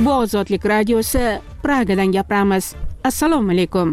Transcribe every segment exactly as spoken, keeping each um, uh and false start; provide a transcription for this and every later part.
Bu Ozodlik radiosi, Pragadan gapiramiz. Assalomu alaykum.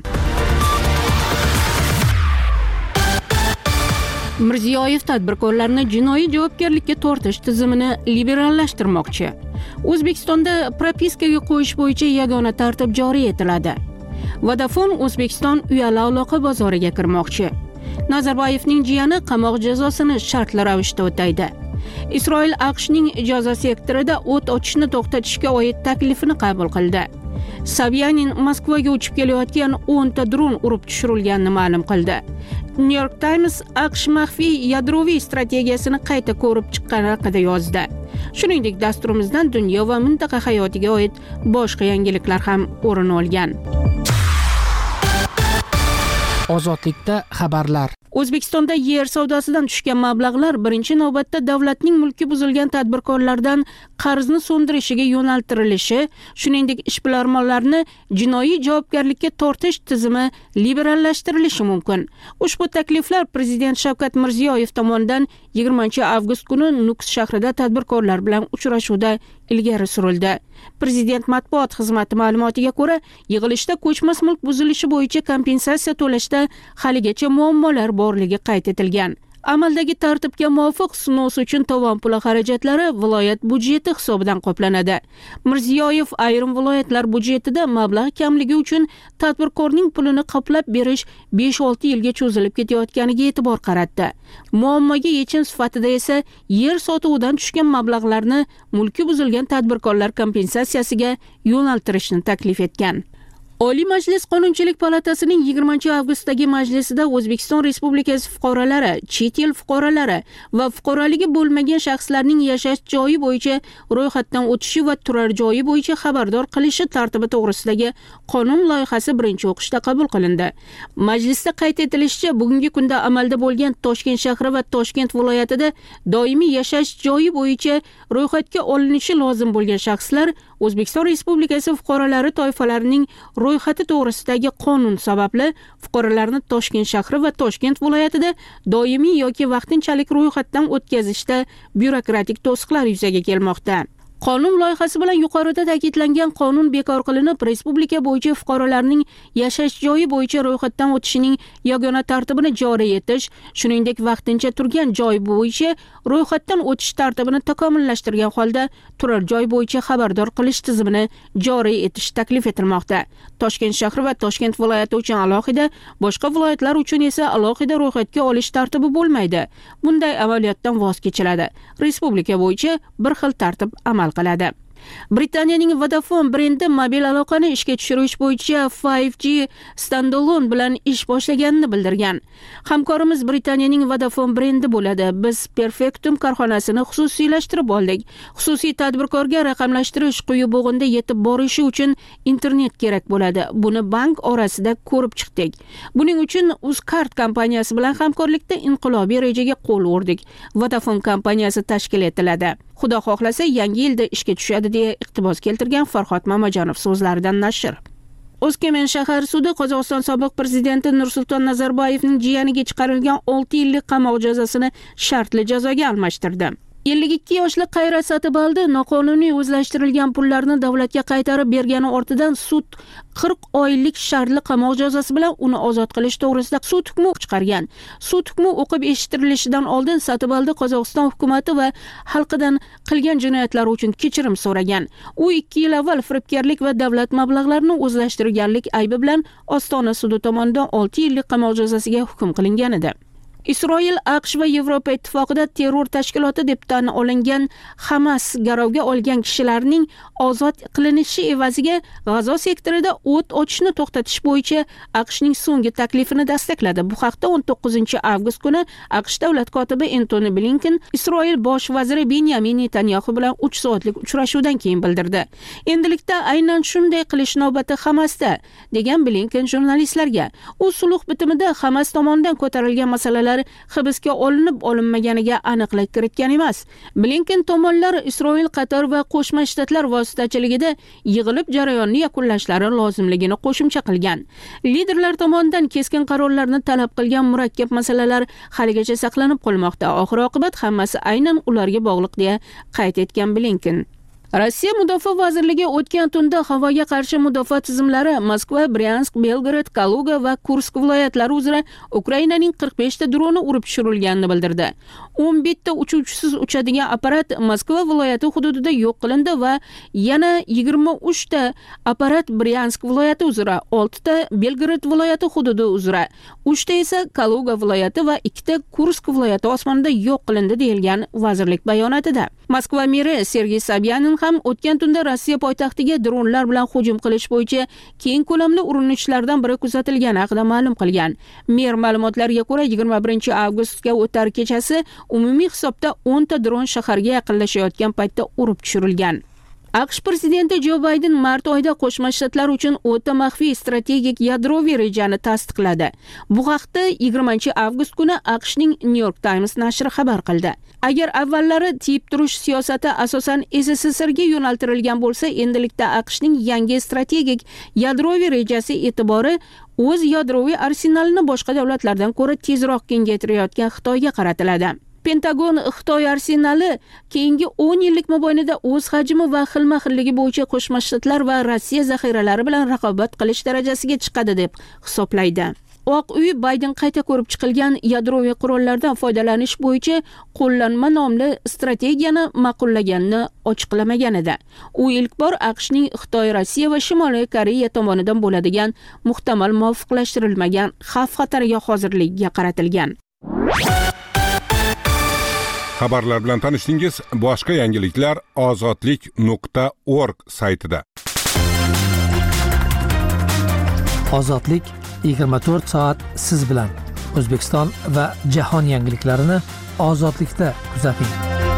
Mirziyoyev tadbirkorlarni jinoiy javobgarlikka tortish tizimini liberallashtirmoqchi. O'zbekistonda propiskaga qo'yish bo'yicha yagona tartib joriy etiladi. Vodafone O'zbekiston uyali aloqa bozoriga kirmoqchi. Nazarboyevning jiyani qamoq jazosini shartli ravishda o'taydi. Isroil AQShning Gaza sektorida o't ochishni to'xtatishga oid taklifini qabul qildi. Sobyanin Moskvaga uchib kelayotgan o'nta dron urib tushirilganini ma'lum qildi. New York Times AQSh maxfiy yadroviy strategiyasini qayta ko'rib chiqqani haqida yozdi. Shuningdek, dasturimizdan dunyo va mintaqa hayotiga oid boshqa yangiliklar ham o'rin olgan. Ozodlikda xabarlar. O'zbekistonda yer savdosidan tushgan mablag'lar birinchi navbatda davlatning mulki buzilgan tadbirkorlardan qarzni so'ndirishiga yo'naltirilishi, shuningdek ishbilarmonlarni jinoiy javobgarlikka tortish tizimi liberallashtirilishi mumkin. Ushbu takliflar Prezident Shavkat Mirziyoyev tomonidan yigirmanchi avgust kuni Nukus shahrida tadbirkorlar bilan uchrashuvda ilgari surildi. Prezident matbuot xizmati ma'lumotiga ko'ra, yig'ilishda ko'chmas mulk buzilishi bo'yicha kompensatsiya to'lashda haligacha muammolar borligi qayd etilgan. Amaldagi tartibga muvofiq sunos uchun tovon puli xarajatlari viloyat budjeti hisobidan qoplanadi. Mirziyoyev ayrim viloyatlar budjetida mablag' kamligi uchun tadbirkorning pulini qoplab berish besh olti yilga cho'zilib ketayotganiga e'tibor qaratdi. Muammoga yechim sifatida esa yer sotuvidan tushgan mablag'larni mulki buzilgan tadbirkorlar kompensatsiyasiga yo'naltirishni taklif etgan. Oliy Majlis Qonunchilik palatasining yigirmanchi avgustdagi majlisida O'zbekiston Respublikasi fuqarolari, chet el fuqarolari va fuqaroligi bo'lmagan shaxslarning yashash joyi bo'yicha ro'yxatdan o'tishi va turar joyi bo'yicha xabardor qilishi tartibi to'g'risidagi qonun loyihasi birinchi o'qishda qabul qilindi. Majlisda qayd etilishicha, bugungi kunda amalda bo'lgan Toshkent shahri va Toshkent viloyatida doimiy yashash joyi bo'yicha ro'yxatga olinishi lozim bo'lgan shaxslar O'zbekiston Respublikasi fuqarolari toifalarining ro'yxati to'g'risidagi qonun sababli fuqarolarni Toshkent shahri va Toshkent viloyatida doimiy yoki vaqtinchalik ro'yxatdan o'tkazishda byurokratik to'siqlar yuzaga kelmoqda. Qonun loyihasi bilan yuqorida ta'kidlangan qonun bekor qilinib, respublika bo'yicha fuqarolarning yashash joyi bo'yicha ro'yxatdan o'tishining yagona tartibini joriy etish, shuningdek vaqtincha turgan joy bo'yicha ro'yxatdan o'tish tartibini takomillashtirgan holda turar joy bo'yicha xabardor qilish tizimini joriy etish taklif etilmoqda. Toshkent shahri va Toshkent viloyati uchun alohida, boshqa viloyatlar uchun esa alohida ro'yxatga olish tartibi bo'lmaydi. Bunday amaliyotdan voz kechiladi. Respublika bo'yicha bir xil tartib amal qiladi. Britaniyaning Vodafone brendi mobil aloqani ishga tushirish bo'yicha five G standalone bilan ish boshlaganini bildirgan. Hamkorimiz Britaniyaning Vodafone brendi bo'ladi. Biz Perfectum korxonasini xususiylashtirib oldik. Xususiy tadbirkorga raqamlashtirish quyi bo'g'inda yetib borishi uchun internet kerak bo'ladi. Buni bank orasida ko'rib chiqdik. Buning uchun Uzcard kompaniyasi bilan hamkorlikda inqilobiy rejaga qo'l urdik. Vodafone kompaniyasi tashkil etiladi. Xudo xohlasa yangi yilda ishga tushadi deya iqtibos keltirgan Farhod Mamajonov so'zlaridan nashr. O'zkemen shahar sudi Qozog'iston sobiq prezidenti Nursulton Nazarboyevning jiyaniga chiqarilgan olti yillik qamoq jazosini shartli jazoga almashtirdi. ellik ikki yoshli Qayrat Satibaldi noqonuniy o'zlashtirilgan pullarni davlatga qaytarib bergani ortidan sud qirq oylik shartli qamoq jazosi bilan uni ozod qilish to'g'risida sud hukmi chiqargan. Sud hukmi o'qib eshitirilishidan oldin Satibaldi Qozog'iston hukumatı va xalqidan qilgan jinoyatlari uchun kechirim so'ragan. U ikki yil avval firibgarlik va davlat mablag'larini o'zlashtirganlik aybi bilan Ostona sudi tomonidan olti yillik qamoq jazosiga hukm qilingan edi. Isroil, AQSh va Yevropa ittifoqida terror tashkiloti deb tan olingan Hamas garovga olgan kishilarning ozod qilinishi evaziga Gaza sektorida o't ochishni to'xtatish bo'yicha AQShning so'nggi taklifini dastaqladi. Bu haqda o'n to'qqizinchi avgust kuni AQSh davlat kotibi Antony Blinken Isroil bosh vaziri Benyamin Netanyahu bilan uch soatlik uchrashuvdan keyin bildirdi. Endilikda aynan shunday qilish navbati Hamasda, degan Blinken jurnalistlarga. U sulh bitimida Hamas tomonidan ko'tarilgan masalalar hibsga olinib olinmaganiga aniqlik kiritgan emas. Blinken tomonlar Isroil, Qatar va Qo'shma Shtatlar vositachiligida yig'ilib jarayonni yakunlashlari lozimligini qo'shimcha qilgan. Liderlar tomonidan keskin qarorlarni talab qilgan murakkab masalalar haligacha saqlanib qolmoqda. Oxir oqibat hammasi aynan ularga bog'liq deya qayd etgan Blinken. Rossiya Mudofaa vazirligi o'tgan tunda havoga qarshi mudofaa tizimlari Moskva, Bryansk, Belgorod, Kaluga va Kursk viloyatlari uzra Ukrainaning qirq besh ta droni urib tushirilganini bildirdi. o'n bitta uchuvchisiz uchadigan apparat Moskva viloyati hududida yo'q qilindi va yana yigirma uch ta apparat Bryansk viloyati uzra, olti ta Belgorod viloyati hududi uzra, uch ta esa Kaluga viloyati va ikki ta Kursk viloyati osmonida yo'q qilindi deyilgan vazirlik bayonotida. Moskva meri Sergey Sobyanin ham o'tgan tunda Rossiya poytaxtiga dronlar bilan hujum qilish bo'yicha keng ko'lamli urinishlardan biri kuzatilgani haqida ma'lum qilgan. Mer ma'lumotlariga ko'ra yigirma birinchi avgustga o'tar kechasi umumiy hisobda o'n ta dron shaharga yaqinlashayotgan paytda urib tushirilgan. AQSh prezidenti Jo Bayden mart oyida Qo'shma Shtatlar uchun o'ta maxfiy strategik yadroviy rejani tasdiqladi. Bu haqda yigirmanchi avgust kuni AQShning New York Times nashri xabar qildi. Agar avvallari tiyib turish siyosati asosan S S S R ga yo'naltirilgan bo'lsa, endilikda AQShning yangi strategik yadroviy rejasi e'tibori o'z yadroviy arsenalini boshqa davlatlardan ko'ra tezroq kengaytirayotgan Xitoyga qaratiladi. Pentagon Xitoy arsenali keyingi o'n yillik mobaynida o'z hajmi va xilma-xilligi bo'yicha Qo'shma Shtatlar va Rossiya zaxiralari bilan raqobat qilish darajasiga chiqadi deb hisoblaydi. Oq uy Bayden qayta ko'rib chiqilgan yadroviy qurollardan foydalanish bo'yicha qo'llanma nomli strategiyani ma'qullaganini ochiqlamagan edi. U ilk bor AQShning Xitoy, Rossiya va Shimoliy Koreya tomonidan bo'ladigan muhtamal muvofiqlashtirilmagan xavf-xatarga hozirligiga qaratilgan. Xabarlar bilan tanishdingiz. Boshqa yangiliklar ozodlik nuqta org saytida. Ozodlik yigirma to'rt soat siz bilan. O'zbekiston va jahon yangiliklarini ozodlikda kuzating.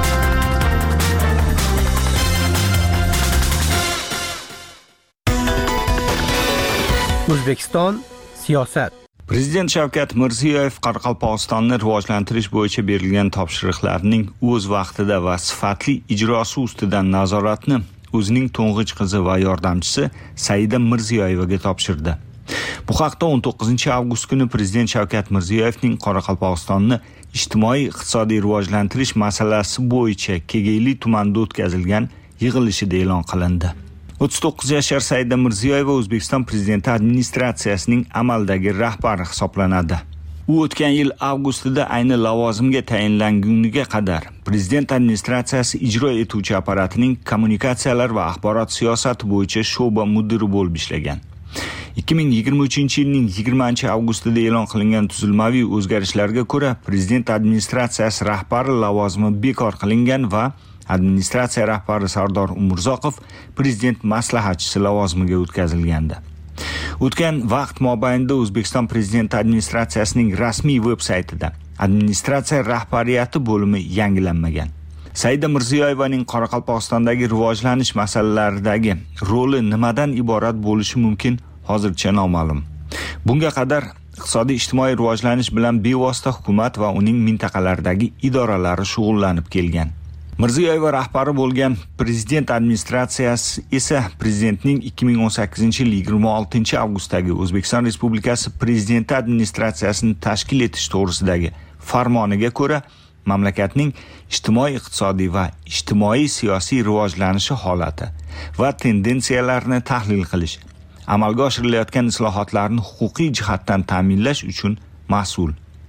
O'zbekiston siyosat. Prezident Shavkat Mirziyoyev Qoraqalpog'istonni rivojlantirish bo'yicha berilgan topshiriqlarning o'z vaqtida va sifatli ijrosi ustidan nazoratni o'zining to'ng'ich qizi va yordamchisi Saida Mirziyoyevaga topshirdi. Bu haqda o'n to'qqizinchi avgust kuni Prezident Shavkat Mirziyoyevning Qoraqalpog'istonni ijtimoiy-iqtisodiy rivojlantirish masalasi bo'yicha Kegeyli tumanida o'tkazilgan yig'ilishida e'lon qilindi. o'ttiz to'qqiz yashar Saida Mirziyoyeva O'zbekiston prezidenti administratsiyasining amaldagi rahbari hisoblanadi. U o'tgan yil avgustida ayni lavozimga tayinlanguniga qadar prezident administratsiyasi ijro etuvchi apparatining kommunikatsiyalar va axborot siyosati bo'yicha sho'ba mudiri bo'lib ishlagan. ikki ming yigirma uchinchi yilning yigirmanchi avgustida e'lon qilingan tuzilmaviy o'zgarishlarga ko'ra prezident administratsiyasi rahbari lavozimi bekor qilingan va administratsiya rahbari Sardor Umurzoqov prezident maslahatchisi lavozimiga o'tkazilgandi. O'tgan vaqt mobaynida O'zbekiston prezidenti administratsiyasining rasmiy veb-saytida administratsiya rahbariyati bo'limi yangilanmagan. Saida Mirziyoyevaning Qoraqalpog'istondagi rivojlanish masalalaridagi roli nimadan iborat bo'lishi mumkin hozircha noma'lum. Bunga qadar iqtisodiy ijtimoiy rivojlanish bilan bevosita hukumat va uning mintaqalardagi idoralari shug'ullanib kelgan. Mirziyoyeva rahbari bo'lgan prezident administratsiyasi esa prezidentning ikki ming o'n sakkizinchi yil yigirma oltinchi avgustdagi O'zbekiston Respublikasi prezidenti administratsiyasini tashkil etish to'g'risidagi farmoniga ko'ra mamlakatning ijtimoiy-iqtisodiy va ijtimoiy-siyosiy rivojlanishi holati va tendensiyalarini tahlil qilish, amalga oshirilayotgan islohotlarni huquqiy jihatdan ta'minlash uchun mas'ul.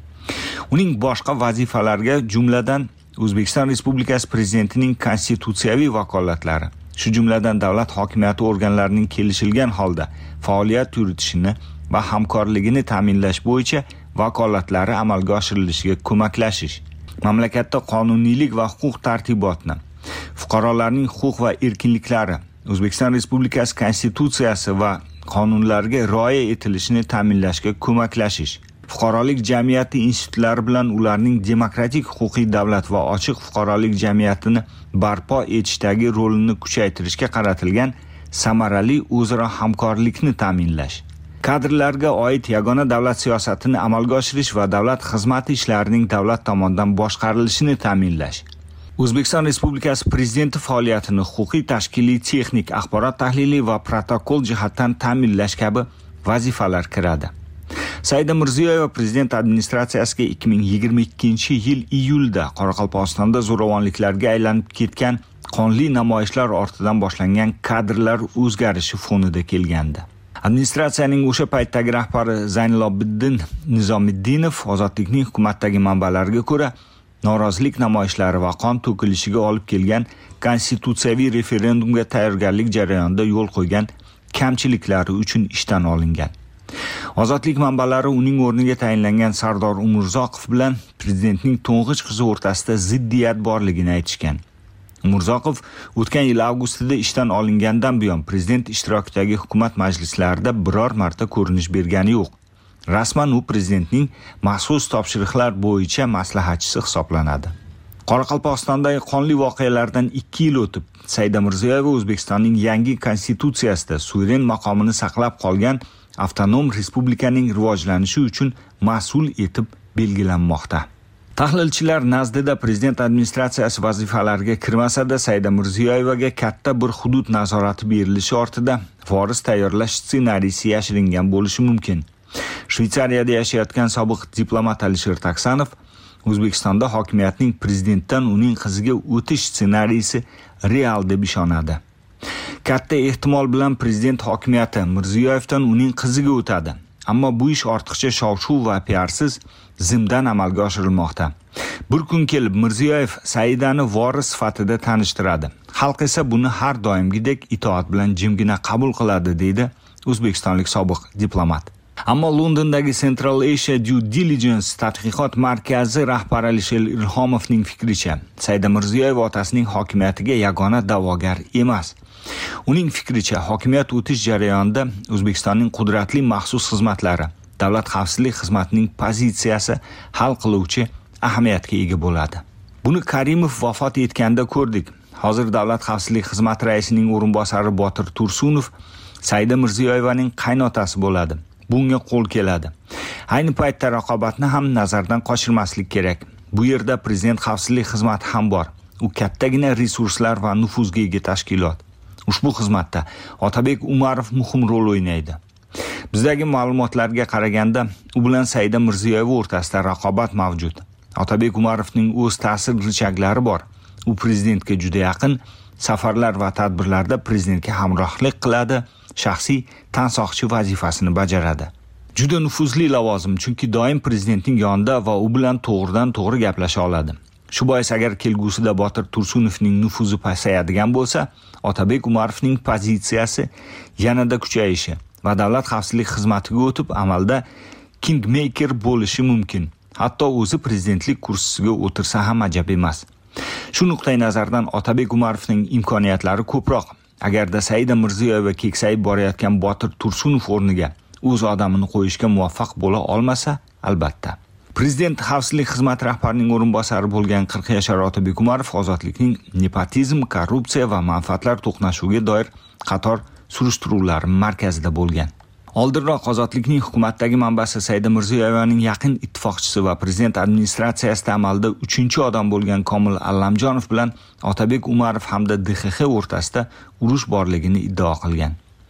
Uning boshqa vazifalariga jumladan O'zbekiston Respublikasi prezidentining konstitutsiyaviy vakolatlari, shu jumladan davlat hokimiyati organlarining kelishilgan holda faoliyat yuritishini va hamkorligini ta'minlash bo'yicha vakolatlari amalga oshirilishiga ko'maklashish, mamlakatda qonuniylik va huquq tartibotni, fuqarolarning huquq va erkinliklari, O'zbekiston Respublikasi konstitutsiyasi va qonunlariga rioya etilishini ta'minlashga ko'maklashish, fuqarolik jamiyati institutlari bilan ularning demokratik huquqiy davlat va ochiq fuqarolik jamiyatini barpo etishdagi rolini kuchaytirishga qaratilgan samarali o'zaro hamkorlikni ta'minlash, kadrlarga oid yagona davlat siyosatini amalga oshirish va davlat xizmati ishlarining davlat tomonidan boshqarilishini ta'minlash, O'zbekiston Respublikasi prezidenti faoliyatini huquqiy, tashkiliy, texnik, axborot tahliliy va protokol jihatdan ta'minlash kabi vazifalar kiradi. Saida Mirziyoyeva prezident administratsiyasiga ikki ming yigirma ikkinchi yil iyulda Qoraqalpog'istonda zo'ravonliklarga aylanib ketgan qonli namoyishlar ortidan boshlangan kadrlar o'zgarishi fonida kelgandi. Administratsiyaning o'sha paytdagi rahbari Zaynilobiddin Nizomiddinov ozodlikning hukumatdagi manbalariga ko'ra norozilik namoyishlari va qon to'kilishiga olib kelgan konstitutsiyaviy referendumga tayyorgarlik jarayonida yo'l qo'ygan kamchiliklari uchun ishdan olingan. Ozodlik manbalari uning o'rniga tayinlangan Sardor Umurzoqov bilan prezidentning to'ng'ich qizi o'rtasida ziddiyat borligini aytishgan. Umurzoqov o'tgan yil avgustida ishdan olingandan buyon prezident ishtirokidagi hukumat majlislarida biror marta ko'rinish bergani yo'q. Rasman u prezidentning maxsus topshiriqlar bo'yicha maslahatchisi hisoblanadi. Qoraqalpog'istondagi qonli voqealardan ikki yil o'tib, Saida Mirziyoyeva O'zbekistonning yangi konstitutsiyasida suveren maqomini saqlab qolgan avtonom respublikaning rivojlanishi uchun mas'ul etib belgilanmoqda. Tahlilchilar nazdida prezident administratsiyasi vazifalariga kirmasa-da, Saida Mirziyoyevaga katta bir hudud nazorati berilishi ortida voris tayyorlash ssenariysi yashiringan bo'lishi mumkin. Shveysariyada yashayotgan sobiq diplomat Alisher Taksanov O'zbekistonda hokimiyatning prezidentdan uning qiziga o'tish ssenariysi real deb ishonadi. Katta ehtimol bilan prezident hokimiyati Mirziyoyevdan uning qiziga o'tadi. Ammo bu ish ortiqcha shov-shuv va piarsiz zimdan amalga oshirilmoqda. Bir kun kelib Mirziyoyev Saidani voris sifatida tanishtiradi. Xalq esa buni har doimgidek itoat bilan jimgina qabul qiladi, deydi o'zbekistonlik sobiq diplomat. Ammo Londondagi Central Asia Due Diligence tadqiqot markazi rahbari Alisher Ilhomovning fikricha, Saida Mirziyoyeva otasining hokimiyatiga yagona da'vogar emas. Uning fikricha, hokimiyat o'tish jarayonida O'zbekistonning qudratli maxsus xizmatlari, davlat xavfsizlik xizmatining pozitsiyasi hal qiluvchi ahamiyatga ega bo'ladi. Buni Karimov vafot etganda ko'rdik. Hozir davlat xavfsizlik xizmati raisining o'rinbosari Botir Tursunov Saida Mirziyoyevaning qaynotasi bo'ladi. Bunga qo'l keladi. Ayni paytda raqobatni ham nazardan qochirmaslik kerak. Bu yerda prezident xavfsizlik xizmati ham bor. U kattagina resurslar va nufuzga ega tashkilot. Ushbu xizmatda Otabek Umarov muhim rol o'ynaydi. Bizdagi ma'lumotlarga qaraganda, u bilan Saida Mirziyoyeva o'rtasida raqobat mavjud. Otabek Umarovning o'z ta'sir richaklari bor. U prezidentga juda yaqin, safarlar va tadbirlarda prezidentga hamrohlik qiladi, shaxsiy tansoqchi vazifasini bajaradi. Juda nufuzli lavozim, chunki doim prezidentning yonida va u bilan to'g'ridan to'g'ri gaplasha oladi. Shu bois agar kelgusida Botir Tursunovning nufuzi pasayadigan bo'lsa, Otabek Umarovning pozitsiyasi yanada kuchayishi va davlat xavfsizlik xizmatiga o'tib amalda kingmaker bo'lishi mumkin. Hatto o'zi prezidentlik kursisiga o'tirsa ham ajab emas. Shu nuqtai nazardan Otabek Umarovning imkoniyatlari ko'proq. Agarda Saida Mirziyoyeva keksayib borayotgan Botir Tursunov o'rniga o'z odamini qo'yishga muvaffaq bo'la olmasa, albatta. Prezident xavfsizlik xizmati rahbarining o'rinbosari bo'lgan qirq yashar Otabek Umarov ozodlikning nepotizm, korrupsiya va manfaatlar to'qnashuviga doir qator surishtiruvlar markazida bo'lgan. Oldinroq ozodlikning hukumatdagi manbasi Saida Mirziyoyevaning yaqin ittifoqchisi va prezident administratsiyasida amalda uchinchi odam bo'lgan Komil Allamjonov bilan Otabek Umarov hamda D X X o'rtasida urush borligini iddao qilgan.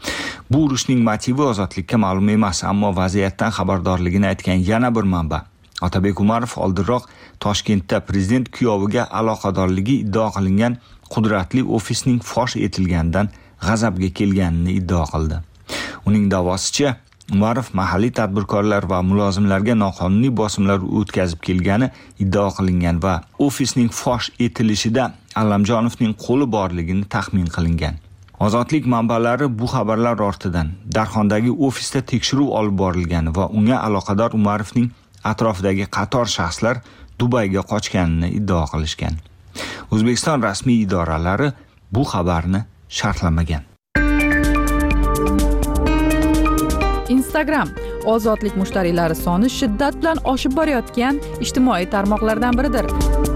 Bu urushning motivi ozodlikka ma'lum emas, ammo vaziyatdan xabardorligini aytgan yana bir manba. Otabek Umarov oldinroq Toshkentda prezident kuyoviga aloqadorligi iddao qilingan qudratli ofisning fosh etilgandan g'azabga kelganini iddao qildi. Uning da'vosicha, Umarov mahalliy tadbirkorlar va mulozimlarga noqonuniy bosimlar o'tkazib kelgani iddao qilingan va ofisning fosh etilishida Allamjonovning qo'li borligini taxmin qilingan. Ozodlik manbalari bu xabarlar ortidan Darxondagi ofisda tekshiruv olib borilgani va unga aloqador Umarovning atrofidagi qator shaxslar Dubayga qochganini iddao qilishgan. O'zbekiston rasmiy idoralari bu xabarni sharhlamagan. Instagram ozodlik mushtariylari soni shiddat bilan oshib borayotgan ijtimoiy tarmoqlardan biridir.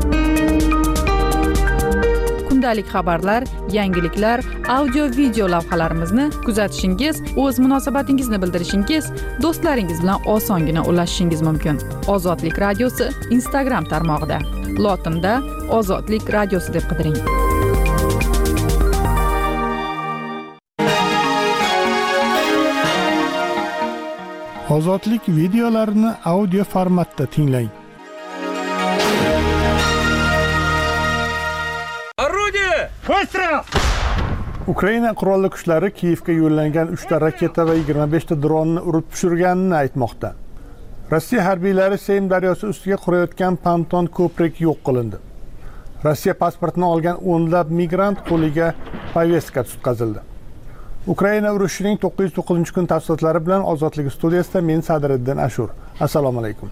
Kundalik xabarlar, yangiliklar, audio-video lavhalarimizni kuzatishingiz, o'z munosabatingizni bildirishingiz, do'stlaringiz bilan osongina ulashishingiz mumkin. Ozodlik radiosi Instagram tarmog'ida. Lotinda Ozodlik radiosi deb qidiring. Ozodlik videolarini audio formatda tinglang. Орудие! Ukraina qurolli kuchlari Kiyevga yo'llangan uchta raketa va yigirma beshta dronni urib tushirganini aytmoqda. Rossiya harbiylari Seym daryosi ustiga qurayotgan ponton ko'prik yo'q qilindi. Rossiya pasportini olgan o'nlab migrant qo'liga poveska tutqazildi. Ukraina urushining to'qqiz yuz to'qqizinchi kun tafsilotlari bilan Ozodlik studiyasida men Sadriddin Ashur. Assalomu alaykum.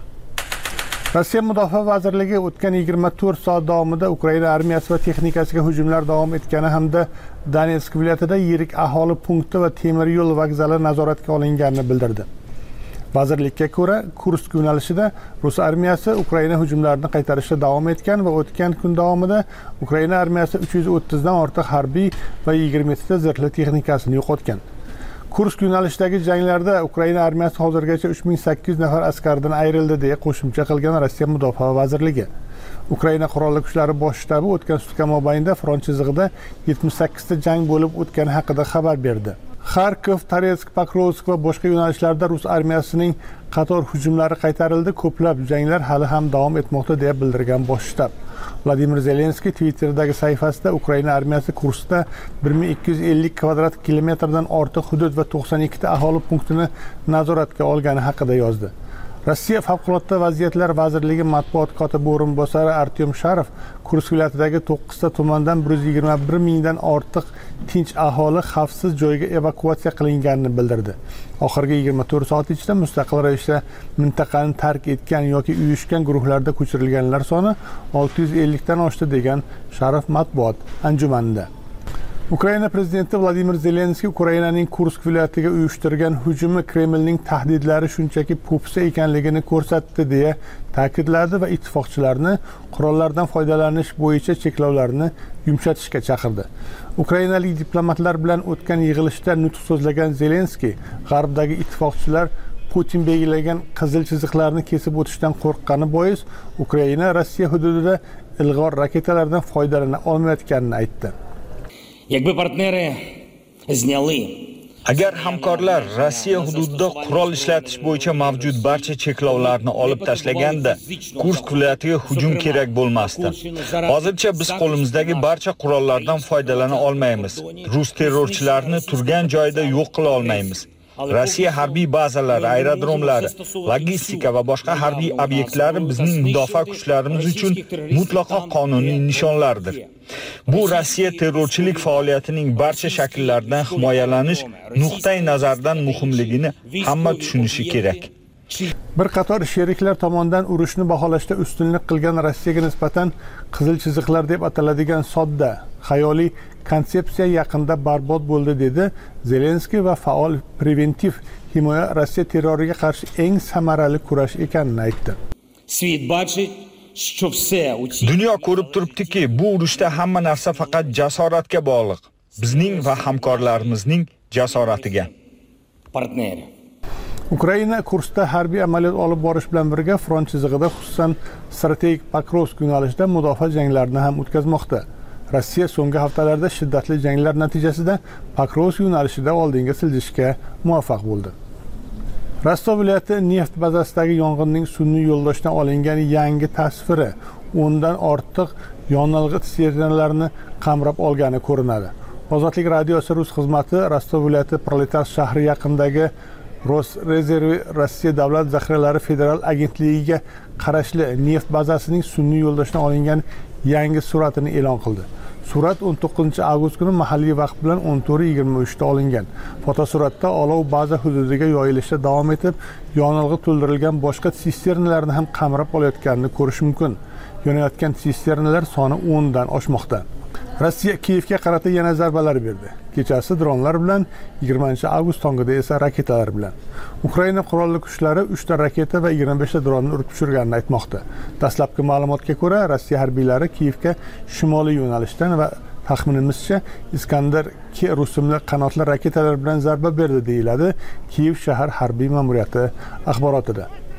Rossiya Mudofaa vazirligi o'tgan yigirma to'rt soat davomida Ukraina armiyasi va texnikasiga hujumlar davom etgani hamda Donetsk viloyatida yirik aholi punkti va temir yo'l vokzali nazoratga olinganini bildirdi. Vazirlikka ko'ra, Kursk yo'nalishida Rus armiyasi Ukraina hujumlarini qaytarishda davom etgan va o'tgan kun davomida Ukraina armiyasi uch yuz o'ttiz dan ortiq harbiy va yigirma yetti ta zirhli texnikasini yo'qotgan. Kursk yo'nalishidagi janglarda Ukraina armiyasi hozirgacha uch ming sakkiz yuz nafar askardan ayrildi deya qo'shimcha qilgan Rossiya Mudofaa vazirligi. Ukraina qurolli kuchlari bosh shtabi o'tgan sutka mobaynida front chizig'ida yetmish sakkiz ta jang bo'lib o'tgani haqida xabar berdi. Kharkov, Toretsk, Pokrovsk va boshqa yo'nalishlarda Rus armiyasining qator hujumlari qaytarildi. Ko'plab janglar hali ham davom etmoqda deya bildirgan bosh shtab. Vladimir Zelenskiy Twitter'dagi sahifasida Ukraina armiyasi Kurskda bir ming ikki yuz ellik kvadrat kilometrdan ortiq hudud va to'qson ikki ta aholi punktini nazoratga olgani haqida yozdi. Rossiya favqulodda vaziyatlar vazirligi matbuot kotibi o'rinbosari Artyom Sharov Kursk viloyatidagi to'qqiz ta tumandan bir yuz yigirma bir mingdan ortiq tinch aholi xavfsiz joyga evakuatsiya qilinganini bildirdi. Oxirgi yigirma to'rt soat ichida mustaqil ravishda mintaqani tark etgan yoki uyushgan guruhlarda ko'chirilganlar soni olti yuz ellik dan oshdi degan Sharov matbuot anjumanida. Ukraina prezidenti Vladimir Zelenskiy Ukrainaning Kursk viloyatiga uyushtirgan hujumi Kremlning tahdidlari shunchaki po'pisa ekanligini ko'rsatdi deya ta'kidladi va ittifoqchilarni qurollardan foydalanish bo'yicha cheklovlarni yumshatishga chaqirdi. Ukrainalik diplomatlar bilan o'tgan yig'ilishda nutq so'zlagan Zelenskiy, G'arbdagi ittifoqchilar Putin belgilagan qizil chiziqlarni kesib o'tishdan qo'rqqani bois Ukraina Rossiya hududida ilg'or raketalardan foydalana olmayotganini aytdi. Якби партнери зняли Agar hamkorlar Rossiya hududida qurol ishlatish bo'yicha mavjud barcha cheklovlarni olib tashlaganda, Kursk viloyatiga hujum kerak bo'lmasdi. Hozircha biz qo'limizdagi barcha qurollardan foydalana olmaymiz. Rus terrorchilarini turgan joyida yo'q qila olmaymiz. Rossiya harbiy bazalari, aerodromlari, logistika va boshqa harbiy obyektlari bizning mudofaa kuchlarimiz uchun mutlaqo qonuniy nishonlardir. Bu Rossiya terrorchilik faoliyatining barcha shakllaridan himoyalanish nuqtai nazardan muhimligini hamma tushunishi kerak. Bir qator sheriklar tomonidan urushni baholashda ustunlik qilgan Rossiyaga nisbatan qizil chiziqlar deb ataladigan sodda, xayoliy konsepsiya yaqinda barbod bo'ldi dedi Zelenskiy va faol preventiv himoya Rossiya terroriga qarshi eng samarali kurash ekanini aytdi. Dunyo ko'rib turibdiki, bu urushda hamma narsa faqat jasoratga bog'liq. Bizning va hamkorlarimizning jasoratiga. Partneri Ukraina Kurskda harbiy amaliyot olib borish bilan birga front chizig'ida, xususan strategik Pokrovsk yo'nalishida mudofaa janglarini ham o'tkazmoqda. Rossiya so'nggi haftalarda shiddatli janglar natijasida Pokrovsk yo'nalishida oldinga siljishga muvaffaq bo'ldi. Rostov viloyati neft bazasidagi yong'inning sun'iy yo'ldoshdan olingan yangi tasviri o'n dan ortiq yonilg'i tsisternalarini qamrab olgani ko'rinadi. Ozodlik radiosi rus xizmati Rostov viloyati Proletar shahri yaqinidagi Rosrezerv Rossiya davlat zaxiralari federal agentligiga qarashli neft bazasining sun'iy yo'ldoshdan olingan yangi suratini e'lon qildi. Surat o'n to'qqizinchi avgust kuni mahalliy vaqt bilan o'n to'rt yigirma uch da olingan. Fotosuratda olov baza hududiga yoyilishda davom etib, yonilg'i to'ldirilgan boshqa sisternalarni ham qamrab olayotganini ko'rish mumkin. Yonayotgan sisternalar soni o'n dan oshmoqda. Rossiya Kiyevga qarata yana zarbalar berdi. Kechasi dronlar bilan, yigirmanchi avgust tongida esa raketalar bilan. Ukraina qurolli kuchlari uch ta raketa va yigirma besh ta dronni urib tushirganini aytmoqda. Dastlabki ma'lumotga ko'ra, Rossiya harbiylari Kiyevga shimoliy yo'nalishdan va taxminimizcha Iskandar ikki rusumli qanotli raketalar bilan zarba berdi deyiladi Kiyev shahar harbiy ma'muriyati axborotida.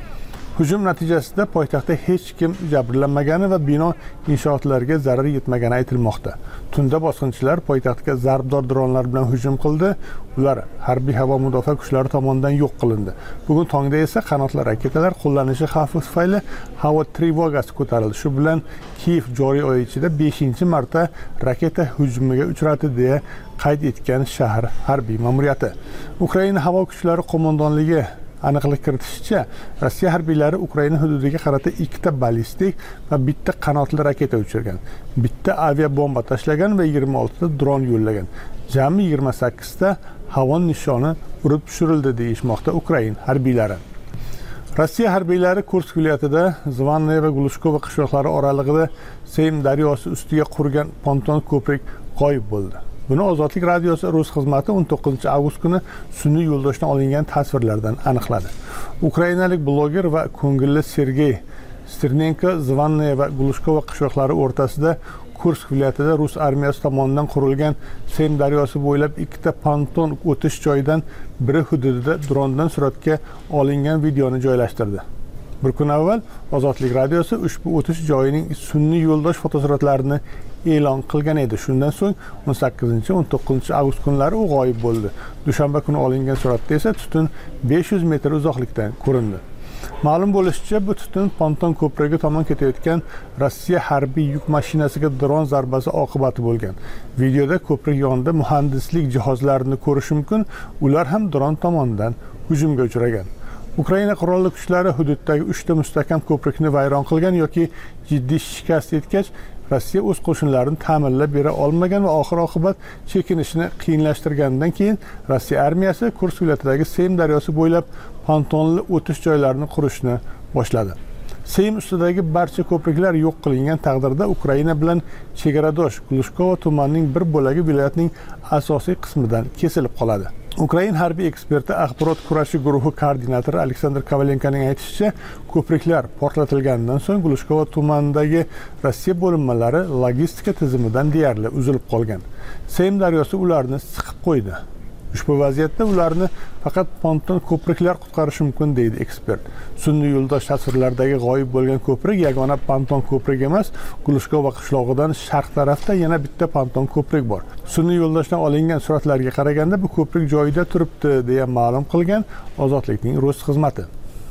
Hujum natijasida poytaxtda hech kim jabrlanmagani va bino inshootlariga zarar yetmagani aytilmoqda. Tunda bosqinchilar poytaxtga zarbdor dronlar bilan hujum qildi. Ular harbiy havo mudofaa kuchlari tomonidan yo'q qilindi. Bugun tongda esa qanotli raketalar qo'llanishi xavfi tufayli havo trevogasi ko'tarildi. Shu bilan Kiyev joriy oy ichida beshinchi marta raketa hujumiga uchradi deya qayd etgan shahar harbiy ma'muriyati. Ukraina havo kuchlari qo'mondonligi aniqlik kiritishicha, Rossiya harbiylari Ukraina hududiga qarata ikkita ballistik va bitta qanotli raketa uchirgan, bitta aviabomba tashlagan va yigirma oltita dron yo'llagan. Jami yigirma sakkizta havo nishoni urib tushirildi deyishmoqda Ukraina harbiylari. Rossiya harbiylari Kursk viloyatida Zvannoye va Glushkovo qishloqlari oralig'ida Seym daryosi ustiga qurgan ponton ko'prik g'oyib bo'ldi. Buni Ozodlik radiosi rus xizmati o'n to'qqizinchi avgust kuni sun'iy yo'ldoshdan olingan tasvirlardan aniqladi. Ukrainalik bloger va ko'ngilli Sergey Stirnenko Zvannoye va Glushkovo qishloqlari o'rtasida Kursk viloyatida rus armiyasi tomonidan qurilgan Seym daryosi bo'ylab ikkita ponton o'tish joyidan biri hududida drondan suratga olingan videoni joylashtirdi. Bir kun avval Ozodlik radiosi ushbu o'tish joyining sun'iy yo'ldosh fotosuratlarini e'lon qilgan edi. Shundan so'ng o'n sakkizinchi o'n to'qqizinchi avgust kunlari u g'oyib bo'ldi. Dushanba kuni olingan suratda esa tutun besh yuz metr uzoqlikdan ko'rindi. Ma'lum bo'lishicha, bu tutun ponton ko'prigi tomon ketayotgan Rossiya harbiy yuk mashinasiga dron zarbasi oqibati bo'lgan. Videoda ko'prik yonida muhandislik jihozlarini ko'rish mumkin. Ular ham dron tomonidan hujumga uchragan. Ukraina qurolli kuchlari hududdagi uchta mustahkam ko'prikni vayron qilgan yoki jiddiy shikast yetkach, Rossiya o'z qo'shinlarini ta'minlab bera olmagan va oxir-oqibat chekinishni qiyinlashtirgandan keyin Rossiya armiyasi Kursk viloyatidagi Seym daryosi bo'ylab pontonli o'tish joylarini qurishni boshladi. Seym ustidagi barcha ko'priklar yo'q qilingan taqdirda Ukraina bilan chegaradosh Glushkovo tumanining bir bo'lagi viloyatning asosiy qismidan kesilib qoladi. Ukraina harbiy eksperti axborot kurashi guruhi koordinatori Aleksandr Kovalenkoning aytishicha, ko'priklar portlatilgandan so'ng Glushkovo tumanidagi Rossiya bo'linmalari logistika tizimidan deyarli uzilib qolgan. Seym daryosi ularni siqib qo'ydi. Ushbu vaziyatda ularni faqat ponton ko'priklar qutqarishi mumkin deydi ekspert. Sun'iy yo'ldosh tasvirlardagi g'oyib bo'lgan ko'prik yagona ponton ko'prik emas, Glushkovo qishlog'idan sharq tarafda yana bitta ponton ko'prik bor. Sun'iy yo'ldoshdan olingan suratlarga qaraganda bu ko'prik joyida turibdi deya ma'lum qilgan Ozodlikning rus xizmati.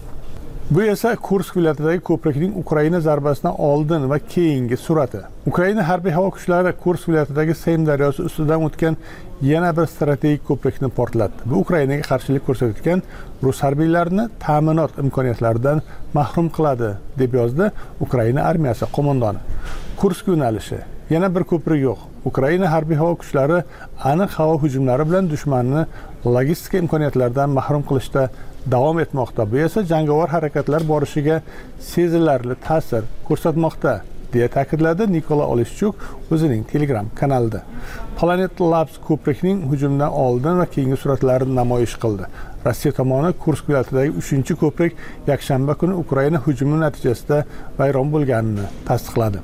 Bu esa Kursk viloyatidagi ko'prikning Ukraina zarbasidan oldin va keyingi surati. Ukraina harbiy havo kuchlari Kursk viloyatidagi Seym daryosi ustidan o'tgan yana bir strategik ko'prikni portlatdi. Bu Ukrainaga qarshilik ko'rsatayotgan rus harbiylarini ta'minot imkoniyatlaridan mahrum qiladi, deb yozdi Ukraina armiyasi qo'mondoni. Kursk yo'nalishi yana bir ko'prik yo'q. Ukraina harbiy havo kuchlari aniq havo hujumlari bilan dushmanni logistika imkoniyatlaridan mahrum qilishda davom etmoqda. Bu esa jangovar harakatlar borishiga sezilarli ta'sir ko'rsatmoqda, deya ta'kidladi Nikola Oleshchuk o'zining Telegram kanalida. Planet Labs ko'prikning hujumdan oldin va keyingi suratlarini namoyish qildi. Rossiya tomoni Kursk viloyatidagi uchinchi ko'prik yakshanba kuni Ukraina hujumi natijasida vayron bo'lganini tasdiqladi.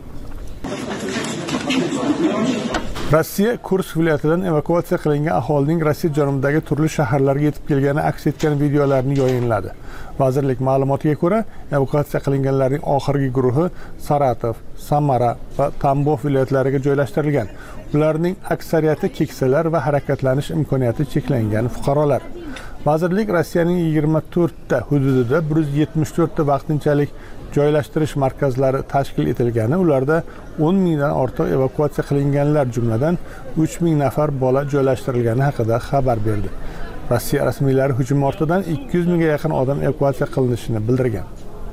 Rossiya Kursk viloyatidan evakuatsiya qilingan aholining Rossiya janubidagi turli shaharlarga yetib kelgani aks etgan videolarni yayinladi. Vazirlik ma'lumotiga ko'ra, evakuatsiya qilinganlarning oxirgi guruhi Saratov, Samara va Tambov viloyatlariga joylashtirilgan. Ularning aksariyati keksalar va harakatlanish imkoniyati cheklangan fuqarolar. Vazirlik Rossiyaning yigirma to'rtta hududida bir yuz yetmish to'rtta vaqtinchalik joylashtirish markazlari tashkil etilgani, ularda o'n mingdan ortiq evakuatsiya qilinganlar jumladan uch ming nafar bola joylashtirilgani haqida xabar berdi. Rossiya rasmiylari hujum ortidan ikki yuz mingga yaqin odam evakuatsiya qilinishini bildirgan.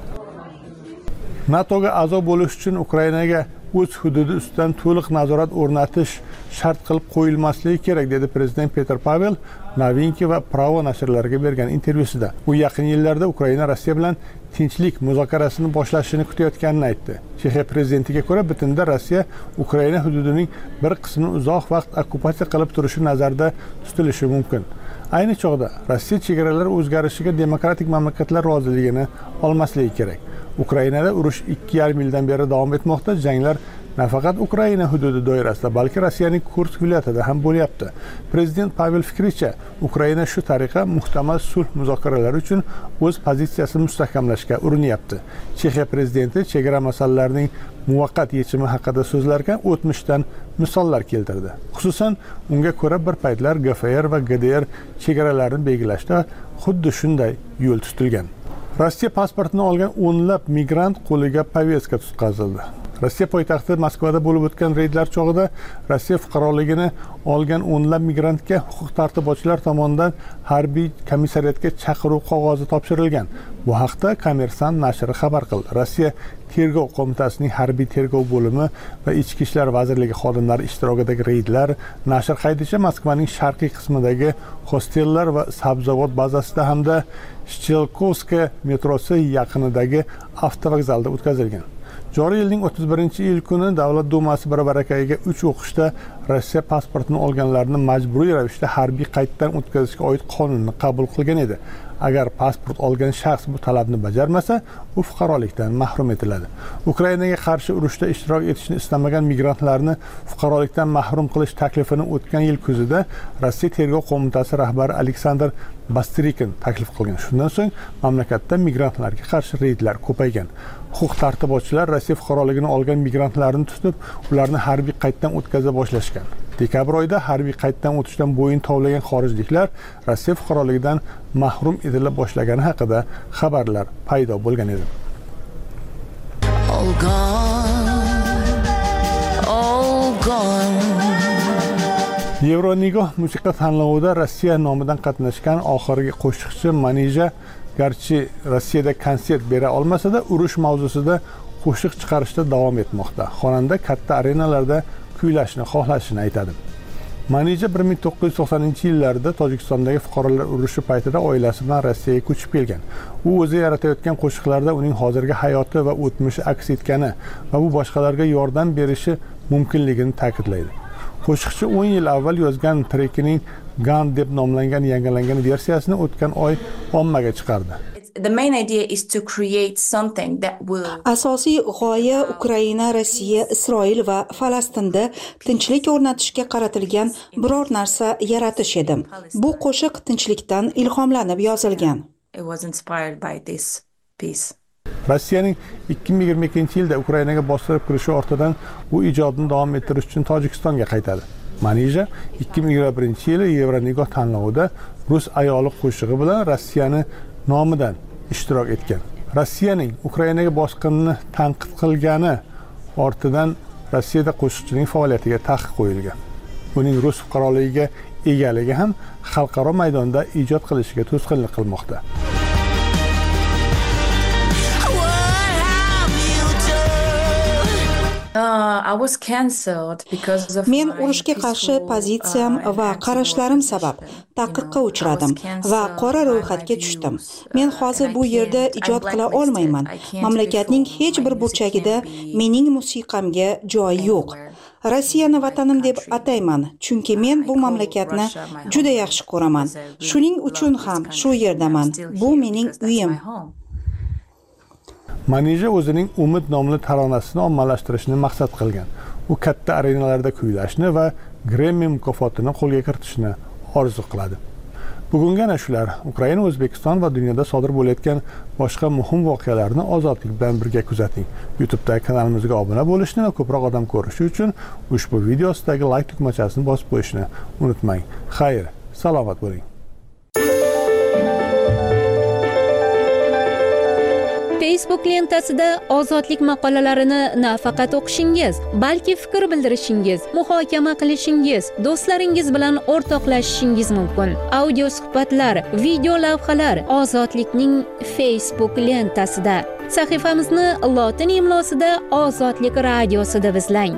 NATOga a'zo bo'lish uchun Ukrainaga o'z hududi ustidan to'liq nazorat o'rnatish shart qilib qo'yilmasligi kerak, dedi prezident Petr Pavel Novinki va Pravo nashrlariga bergan intervyusida. U yaqin yillarda Ukraina Rossiya bilan tinchlik muzokarasini boshlashini kutayotganini aytdi. Chexiya prezidentiga ko'ra, bitimda Rossiya Ukraina hududining bir qismini uzoq vaqt okkupatsiya qilib turishi nazarda tutilishi mumkin. Ayni chog'da Rossiya chegaralar o'zgarishiga demokratik mamlakatlar roziligini olmasligi kerak. Ukrainada urush ikki yarim yildan beri davom etmoqda. Janglar nafaqat Ukraina hududi doirasida, balki Rossiyaning Kursk viloyatida ham bo'lyapti. Prezident Pavel fikricha, Ukraina shu tariqa muhtamal sulh muzokaralari uchun o'z pozitsiyasini mustahkamlashga urinyapti. Chexiya prezidenti chegara masalalarining muvaqqat yechimi haqida so'zlarkan o'tmishdan misollar keltirdi. Xususan, unga ko'ra bir paytlar G F R va G D R chegaralarini belgilashda xuddi shunday yo'l tutilgan. Rossiya pasportini olgan o'nlab migrant qo'liga poveska tutqazildi. Rossiya poytaxti Moskvada bo'lib o'tgan reydlar chog'ida Rossiya fuqaroligini olgan o'nlab migrantga huquq-tartibotchilar tomonidan harbiy komissariyatga chaqiruv qog'ozi topshirilgan. Bu haqda Kommersant nashri xabar qildi. Rossiya Tergov qo'mitasining harbiy tergov bo'limi va Ichki ishlar vazirligi xodimlari ishtirokidagi reydlar, nashr qaydicha Moskvaning sharqiy qismidagi hostellar va sabzavot bazasida hamda Shchelkovskaya metrosi yaqinidagi avtovokzalda o'tkazilgan. Joriy yilning o'ttiz birinchi iyul kuni Davlat dumasi bir-barakayiga uch o'qishda Rossiya pasportini olganlarni majburiy ravishda harbiy qayddan o'tkazishga oid qonunni qabul qilgan edi. Agar pasport olgan shaxs bu talabni bajarmasa, u fuqarolikdan mahrum etiladi. Ukrainaga qarshi urushda ishtirok etishni istamagan migrantlarni fuqarolikdan mahrum qilish taklifini o'tgan yil kuzida Rossiya Tergov qo'mitasi rahbari Aleksandr Bastrykin taklif qilgan. Shundan so'ng mamlakatda migrantlarga qarshi reydlar ko'paygan. Huquq-tartibotchilar Rossiya fuqaroligini olgan migrantlarni tutib, ularni harbiy qayddan o'tkaza boshlashgan. Dekabr oyida harbiy qayddan o'tishdan bo'yin tovlagan xorijliklar Rossiya fuqaroligidan mahrum etila boshlagani haqida xabarlar paydo bo'lgan edi. All gone, all gone. Yevronigoh musiqa tanlovida Rossiya nomidan qatnashgan oxirgi qo'shiqchi Manija garchi Rossiyada konsert bera olmasa-da, urush mavzusida qo'shiq chiqarishda davom etmoqda. Xonanda katta arenalarda kuylashni xohlashini aytadi. Manija bir ming to'qqiz yuz to'qsoninchi yillarda Tojikistondagi fuqarolar urushi paytida oilasi bilan Rossiyaga ko'chib kelgan. U o'zi yaratayotgan qo'shiqlarda uning hozirgi hayoti va o'tmishi aks etgani va bu boshqalarga yordam berishi mumkinligini ta'kidlaydi. Qo'shiqchi o'n yil avval yozgan trekining Gun deb nomlangan yangilangan versiyasini o'tgan oy ommaga chiqardi. The main idea is to create something that will Asosiy g'oya Ukraina, Rossiya, Isroil va Falastinda tinchlik o'rnatishga qaratilgan biror narsa yaratish edi. Bu qo'shiq tinchlikdan ilhomlanib yozilgan. It was inspired by this piece. Rossiyaning ikki ming yigirma ikkinchi yilda Ukrainaga bostirib kirishi ortidan u ijodini davom ettirish uchun Tojikistonga qaytadi. Manija ikki ming yigirma birinchi yili Yevronigoh tanlovida rus ayoli qo'shig'i bilan Rossiyani nomidan ishtirok etgan. Rossiyaning Ukrainaga bosqinni tanqid qilgani ortidan Rossiyada qo'shiqchining faoliyatiga taqiq qo'yilgan. Uning rus fuqaroligiga egaligi ham xalqaro maydonda ijod qilishiga to'sqinlik qilmoqda. Uh, I was cancelled because of Men urushga qarshi pozitsiyam va qarashlarim sabab taqiqqa uchradim va qora ro'yxatga tushdim. Men hozir bu yerda ijod qila olmayman. Mamlakatning hech bir burchagida mening musiqamga joy yo'q. Rossiyani vatanim deb atayman, chunki men bu mamlakatni juda yaxshi ko'raman. Shuning uchun ham shu yerdaman. Bu mening uyim. Manija o'zining Umid nomli taronasini ommalashtirishni maqsad qilgan. U katta arenalarda kuylashni va Grammy mukofotini qo'lga kiritishni orzu qiladi. Bugungi ana shular Ukraina, O'zbekiston va dunyoda sodir bo'layotgan boshqa muhim voqealarni ozodlik bilan birga kuzating. YouTube'dagi kanalimizga obuna bo'lishni va ko'proq odam ko'rishi uchun ushbu video ostidagi like tugmachasini bosib qo'yishni unutmang. Xayr, salomat bo'ling. Facebook lentasida ozodlik maqolalarini nafaqat o'qishingiz, balki fikr bildirishingiz, muhokama qilishingiz, do'stlaringiz bilan o'rtoqlashishingiz mumkin. Audio suhbatlar, video lavhalar Ozodlikning Facebook lentasida. Sahifamizni lotin imlosida Ozodlik radiosida izlang.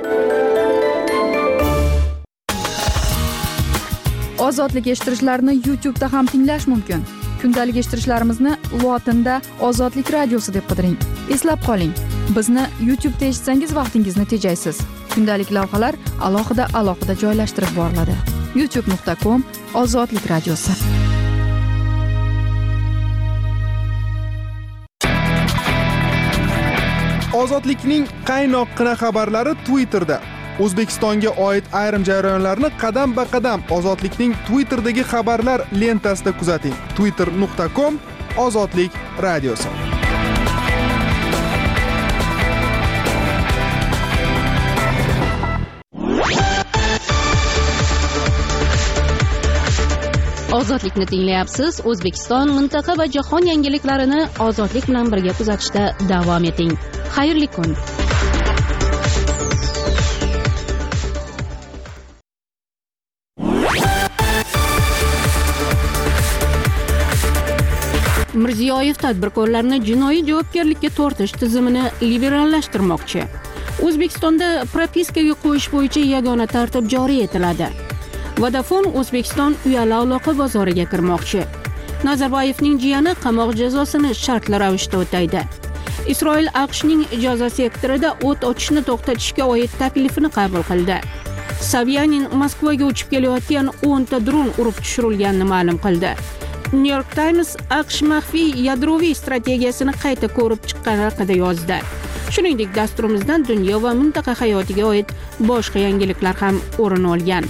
Ozodlik eshittirishlarni YouTube'da ham tinglash mumkin. Kundalik eshittirishlarimizni lotinda Ozodlik radiosi deb qidiring. Eslab qoling, bizni YouTube'da eshitsangiz vaqtingizni tejaysiz. Kundalik lavhalar alohida alohida joylashtirib boriladi. youtube nuqta com Ozodlik radiosi. Ozodlikning qaynoqqina xabarlari Twitterda. O'zbekistonga oid ayrim jarayonlarni qadam-ba-qadam Ozodlikning Twitterdagi xabarlar lentasida kuzating. twitter nuqta com Ozodlik radiosi. Ozodlikni tinglayapsiz. O'zbekiston, mintaqa va jahon yangiliklarini ozodlik bilan birga kuzatishda davom eting. Xayrli kun. Mirziyoyev tadbirkorlarni jinoiy javobgarlikka tortish tizimini liberallashtirmoqchi. O'zbekistonda propiskaga qo'yish bo'yicha yagona tartib joriy etiladi. Vodafone O'zbekiston uyali aloqa bozoriga kirmoqchi. Nazarboyevning jiyani qamoq jazosini shartli ravishda o'taydi. Isroil AQShning Gaza sektorida o't ochishni to'xtatishga oid taklifini qabul qildi. Sobyanin Moskvaga uchib kelayotgan o'nta dron urib tushirilganini ma'lum qildi. New York Times AQSh maxfiy yadroviy strategiyasini qayta ko'rib chiqqani haqida yozdi. Shuningdek, dasturimizdan dunyo va mintaqa hayotiga oid boshqa yangiliklar ham o'rin olgan.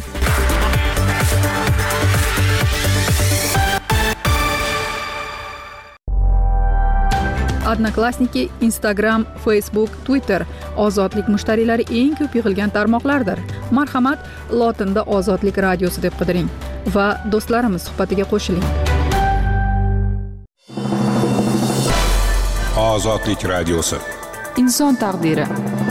Odnoklassniki, Instagram, Facebook, Twitter ozodlik mushtariylari eng ko'p yig'ilgan tarmoqlardir. Marhamat, lotinda Ozodlik radiosi deb qidiring va do'stlarimiz suhbatiga qo'shiling. Ozodlik radiosi. Inson taqdiri.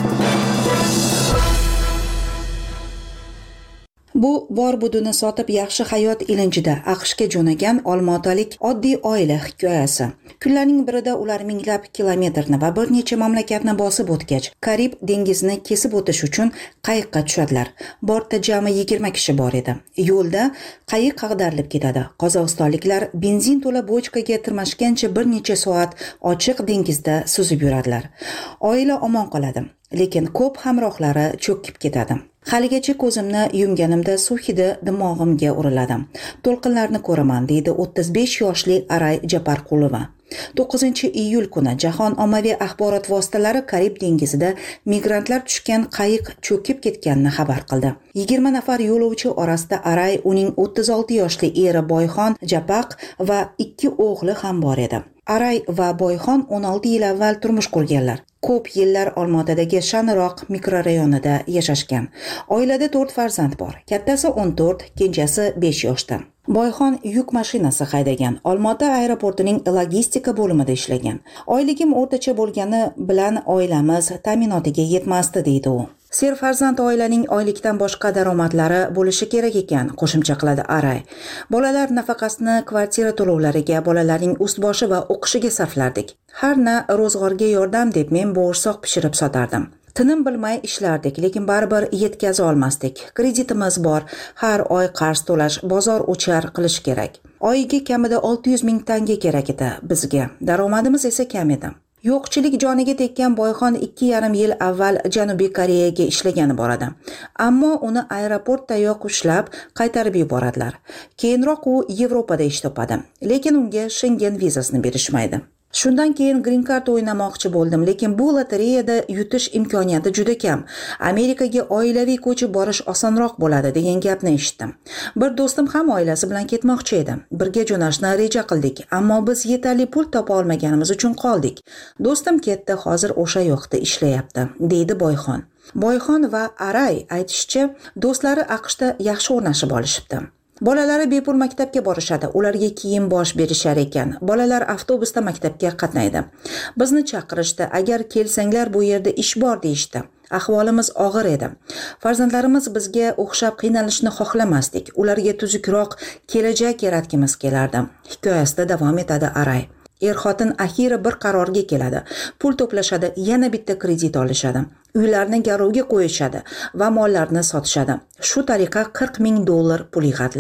Bu bor buduni sotib yaxshi hayot ilinjida AQShga jo'nagan olmaotalik oddiy oila hikoyasi. Kunlarning birida ular minglab kilometrni va bir necha mamlakatni bosib o'tgach, Karib dengizini kesib o'tish uchun qayiqqa tushadilar. Bortda jami yigirma kishi bor edi. Yo'lda qayiq ag'darilib ketadi. Qozog'istonliklar benzin to'la bochkaga tirmashgancha bir necha soat ochiq dengizda suzib yuradilar. Oila omon qoladi, lekin ko'p hamrohlari cho'kib ketadi. Haligacha ko'zimni yumganimda suv hidi dimog'imga uriladi. To'lqinlarni ko'raman, deydi o'ttiz besh yoshli Aray Japarqulova. to'qqizinchi iyul kuni jahon ommaviy axborot vositalari Karib dengizida migrantlar tushgan qayiq cho'kib ketganini xabar qildi. yigirma nafar yo'lovchi orasida Aray, uning o'ttiz olti yoshli eri Boyxon Japaq va ikki o'g'li ham bor edi. Aray va Boyxon o'n olti yil avval turmush qurganlar. Ko'p yillar Olmaotadagi Shaniroq mikrorayonida yashashgan. Oilada to'rt farzand bor. Kattasi o'n to'rt, kenjasi besh yoshda. Boyxon yuk mashinasi haydagan. Olmaota aeroportining logistika bo'limida ishlagan. Oyligim o'rtacha bo'lgani bilan oilamiz ta'minotiga yetmasdi, deydi u. Serfarzand oilaning oylikdan boshqa daromadlari bo'lishi kerak ekan, qo'shimcha qiladi Aray. Bolalar nafaqasini kvartira to'lovlariga, bolalarning ust-boshi va o'qishiga sarflardik. Har na ro'zg'orga yordam deb men bo'g'irsoq pishirib sotardim. Tinim bilmay ishlardik, lekin baribir yetkaza olmasdik. Kreditimiz bor, har oy qarz to'lash, bozor o'char qilish kerak. Oyiga kamida olti yuz ming tanga kerak edi bizga. Daromadimiz esa kam edi. Yo'qchilik joniga tekkan Boyxon ikki yarim yil avval Janubiy Koreyaga ishlagani bor edi. Ammo uni aeroportdayoq ushlab qaytarib yuboradilar. Keyinroq u Yevropada ish topadi, lekin unga Schengen vizasini berishmaydi. Shundan keyin Green Card o'ynamoqchi bo'ldim, lekin bu lotereyada yutish imkoniyati juda kam. Amerikaga oilaviy ko'chib borish osonroq bo'ladi degan gapni eshitdim. Bir do'stim ham oilasi bilan ketmoqchi edi. Birga jo'nashni reja qildik, ammo biz yetarli pul topa olmaganimiz uchun qoldik. Do'stim ketdi, hozir o'sha yoqda ishlayapti, deydi Boyxon. Boyxon va Aray aytishicha, do'stlari AQShda yaxshi o'rnashib olishibdi. Bolalari bepul maktabga borishadi, ularga kiyim bosh berishar ekan. Bolalar avtobusda maktabga qatnaydi. Bizni chaqirishdi, agar kelsanglar bu yerda ish bor deyishdi. Ahvolimiz og'ir edi. Farzandlarimiz bizga o'xshab qiynalishni xohlamasdik. Ularga tuzukroq kelajak yaratgimiz kelardi. Hikoyasida davom etadi Aray. Er-xotin axiri bir qarorga keladi. Pul to'plashadi, yana bitta kredit olishadi. Uylarni garovga qo'yishadi va mollarni sotishadi. Shu tariqa qirq ming dollar pul yig'adilar.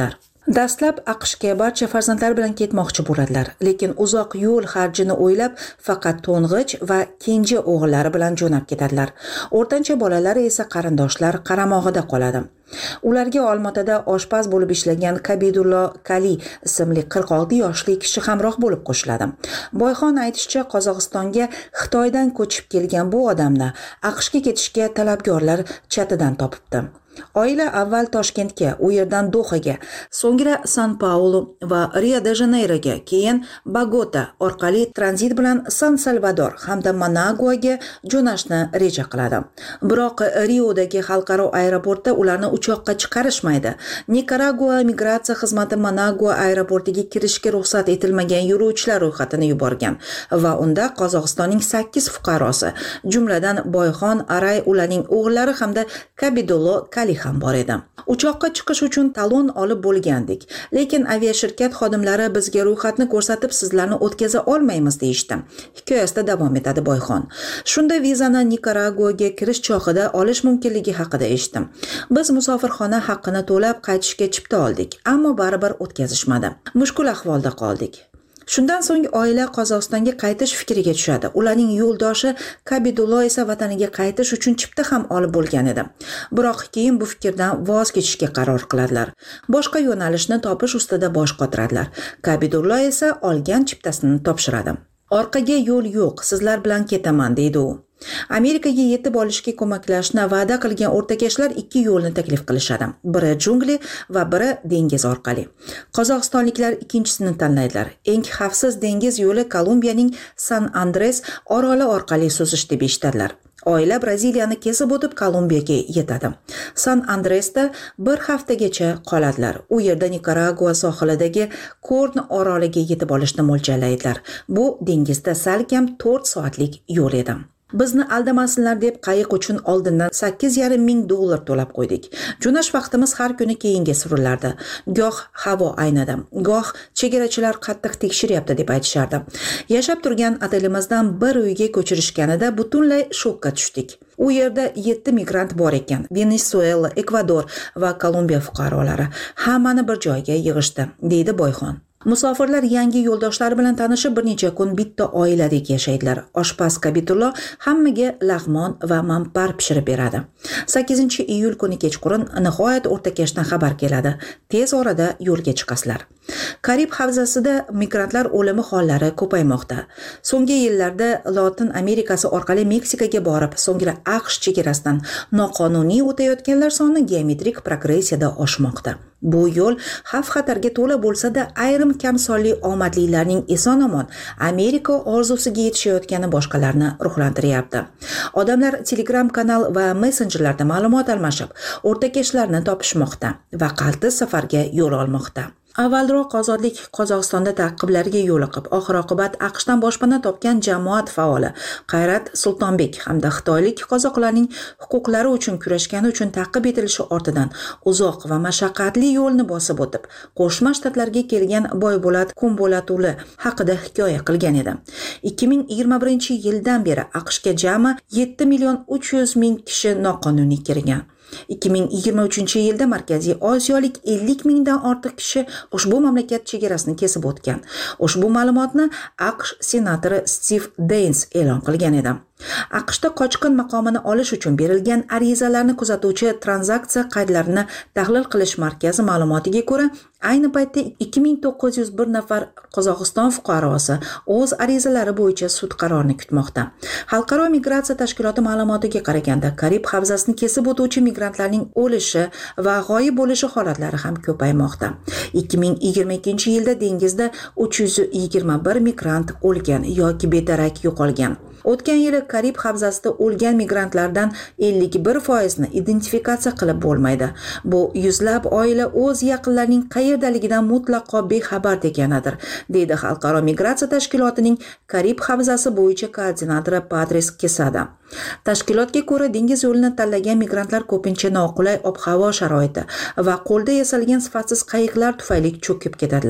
Dastlab AQShga barcha farzandlari bilan ketmoqchi bo'ladilar, lekin uzoq yo'l xarjini o'ylab faqat to'ng'ich va kenja o'g'illari bilan jo'nab ketadilar. O'rtancha bolalari esa qarindoshlar qaramog'ida qoladi. Ularga Olmaotada oshpaz bo'lib ishlagan Kabidullo Kali ismli qirq olti yoshli kishi hamroh bo'lib qo'shiladi. Boyxon aytishicha, Qozog'istonga Xitoydan ko'chib kelgan bu odamni AQShga ketishga talabgorlar chatidan topibdi. Oila avval Toshkentga, u yerdan Dohaga, so'ngra San-Paulu va Rio-de-Janeyroga, keyin Bogota orqali tranzit bilan San-Salvador hamda Managuaga jo'nashni reja qiladi. Biroq Riodagi xalqaro aeroportda ularni uchoqqa chiqarishmaydi. Nikaragua migratsiya xizmati Managua aeroportiga kirishga ruxsat etilmagan yo'lovchilar ro'yxatini yuborgan va unda Qozog'istonning sakkiz fuqarosi, jumladan Boyxon, Aray, ularning o'g'illari hamda Kabidullo Kali ham bor edi. Uchoqqa chiqish uchun talon olib bo'lgandik, lekin aviashirkat xodimlari bizga ro'yxatni ko'rsatib, sizlarni o'tkaza olmaymiz deyishdi. Hikoyasida davom etadi Boyxon. Shunda vizani Nikaraguaga kirish chog'ida olish mumkinligi haqida eshitdim. Biz musofirxona haqqini to'lab qaytishga chipta oldik, ammo baribir o'tkazishmadi. Mushkul ahvolda qoldik. Shundan so'ng oila Qozog'istonga qaytish fikriga tushadi. Ularning yo'ldoshi Kabidullo esa vataniga qaytish uchun chipta ham olib bo'lgan edi. Biroq keyin bu fikrdan voz kechishga qaror qiladilar. Boshqa yo'nalishni topish ustida bosh qotiradilar. Kabidullo esa olgan chiptasini topshiradi. Orqaga yo'l yo'q, sizlar bilan ketaman deydi u. Amerikaga yetib olishga ko'maklashni va'da qilgan o'rtakashlar ikki yo'lni taklif qilishadi. Biri jungli va biri dengiz orqali. Qozog'istonliklar ikkinchisini tanlaydilar. Eng xavfsiz dengiz yo'li Kolumbiyaning San Andres oroli orqali suzish deb eshitadilar. Oila Braziliyani kesib o'tib Kolumbiyaga yetadi. San Andresda bir haftagacha qoladilar. U yerda Nikaragua sohilidagi Korn oroliga yetib olishni mo'ljallaydilar. Bu dengizda salkam to'rt soatlik yo'l edi. Bizni aldamasinlar deb qayiq uchun oldindan sakkiz yarim ming dollar to'lab qo'ydik. Jo'nash vaqtimiz har kuni keyinga surilardi. Goh havo aynadi, goh chegarachilar qattiq tekshiryapti deb aytishardi. Yashab turgan otelimizdan bir uyga ko'chirishganida butunlay shokka tushdik. U yerda yetti migrant bor ekan. Venezuela, Ekvador va Kolumbiya fuqarolari hammani bir joyga yig'ishdi, deydi Boyxon. Musofirlar yangi yo'ldoshlari bilan tanishib bir necha kun bitta oiladek yashaydilar. Oshpaz Kabidullo hammaga lag'mon va manpar pishirib beradi. sakkizinchi iyul kuni kechqurun nihoyat o'rtakashdan xabar keladi. Tez orada yo'lga chiqasizlar. Karib havzasida migrantlar o'limi hollari ko'paymoqda. So'nggi yillarda Lotin Amerikasi orqali Meksikaga borib, so'ngra AQSh chegarasidan noqonuniy o'tayotganlar soni geometrik progressiyada oshmoqda. Bu yo'l xavf-xatarga to'la bo'lsa-da, ayrim kamsonli omadlilarning eson-omon Amerika orzusiga yetishayotgani boshqalarni ruhlantiryapti. Odamlar Telegram kanal va messenjerlarda ma'lumot almashib, o'rtakashlarni topishmoqda va qaltis safarga yo'l olmoqda. Avvalroq ozodlik Qozog'istonda ta'qiblarga yo'liqib, oxir-oqibat AQShdan boshpana topgan jamoat faoli Qayrat Sultonbek hamda xitoylik qozoqlarning huquqlari uchun kurashgani uchun ta'qib etilishi ortidan uzoq va mashaqqatli yo'lni bosib o'tib, Qo'shma Shtatlarga kelgan Boybo'lat Kumbo'latuli haqida hikoya qilgan edi. ikki ming yigirma birinchi yildan beri AQShga jami yetti million uch yuz ming kishi noqonuniy kirgan. ikki ming yigirma uchinchi yilda Markaziy Osiyolik ellik mingdan ortiq kishi ushbu mamlakat chegarasini kesib o'tgan. Ushbu ma'lumotni AQSh senatori Steve Daines e'lon qilgan edi. AQShda qochqin maqomini olish uchun berilgan arizalarni kuzatuvchi tranzaksiya qaydlarini tahlil qilish markazi ma'lumotiga ko'ra, ayni paytda ikki ming to'qqiz yuz bir nafar Qozog'iston fuqarosi o'z arizalari bo'yicha sud qarorini kutmoqda. Xalqaro migratsiya tashkiloti ma'lumotiga qaraganda, Karib havzasini kesib o'tuvchi migrantlarning o'lishi va g'oyib bo'lishi holatlari ham ko'paymoqda. ikki ming yigirma ikkinchi yilda dengizda uch yuz yigirma bir migrant o'lgan yoki bedarak yo'qolgan. O'tgan yili Karib havzasida o'lgan migrantlardan ellik bir foizni identifikatsiya qilib bo'lmaydi. Bu yuzlab oila o'z yaqinlarining qayerdaligidan mutlaqo bexabar ekanidir, deydi Xalqaro migratsiya tashkilotining Karib havzasi bo'yicha koordinatori Patrice Quesada. Tashkilotga ko'ra, dengiz yo'lini tanlagan migrantlar ko'pincha noqulay ob-havo sharoiti va qo'lda yasalgan sifatsiz qayiqlar tufayli cho'kib ketadilar.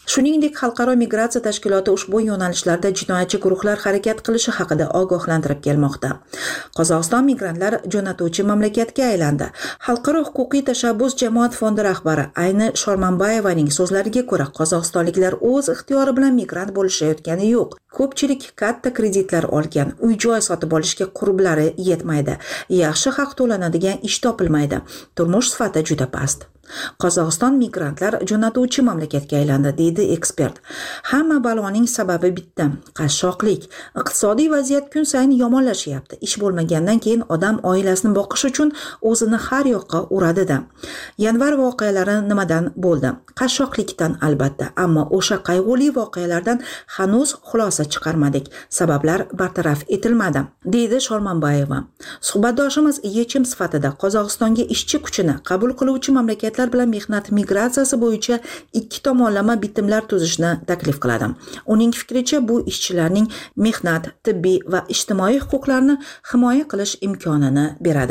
Shuningdek, Xalqaro migratsiya tashkiloti ushbu yo'nalishlarda jinoyatchi guruhlar harakat qilishi haqida ogohlantirib kelmoqda. Qozog'iston migrantlar jo'natuvchi mamlakatga aylandi. Xalqaro huquqiy tashabbus jamoat fondi rahbari Ayni Shormanbayevaning so'zlariga ko'ra, qozog'istonliklar o'z ixtiyori bilan migrant bo'lishayotgani yo'q. Ko'pchilik katta kreditlar olgan, uy-joy sotib olishga qurblari yetmaydi, yaxshi haq to'lanadigan ish topilmaydi, turmush sifati juda past. Qozog'iston migrantlar jo'natuvchi mamlakatga aylandi, deydi ekspert. Hamma baloning sababi bitta, qashshoqlik. Iqtisodiy vaziyat kun sayin yomonlashyapti. Ish bo'lmagandan keyin odam oilasini boqish uchun o'zini har yoqqa uradi-da. Yanvar voqealari nimadan bo'ldi? Qashshoqlikdan albatta, ammo o'sha qayg'uli voqealardan hanuz xulosa chiqarmadik. Sabablar bartaraf etilmadi, deydi Shormanbayeva. Suhbatdoshimiz yechim sifatida Qozog'istonga ishchi kuchini qabul qiluvchi mamlakat bilan mehnat migratsiyasi bo'yicha ikki tomonlama bitimlar tuzishni taklif qiladi. Uning fikricha, bu ishchilarning mehnat, tibbiy va ijtimoiy huquqlarini himoya qilish imkonini beradi.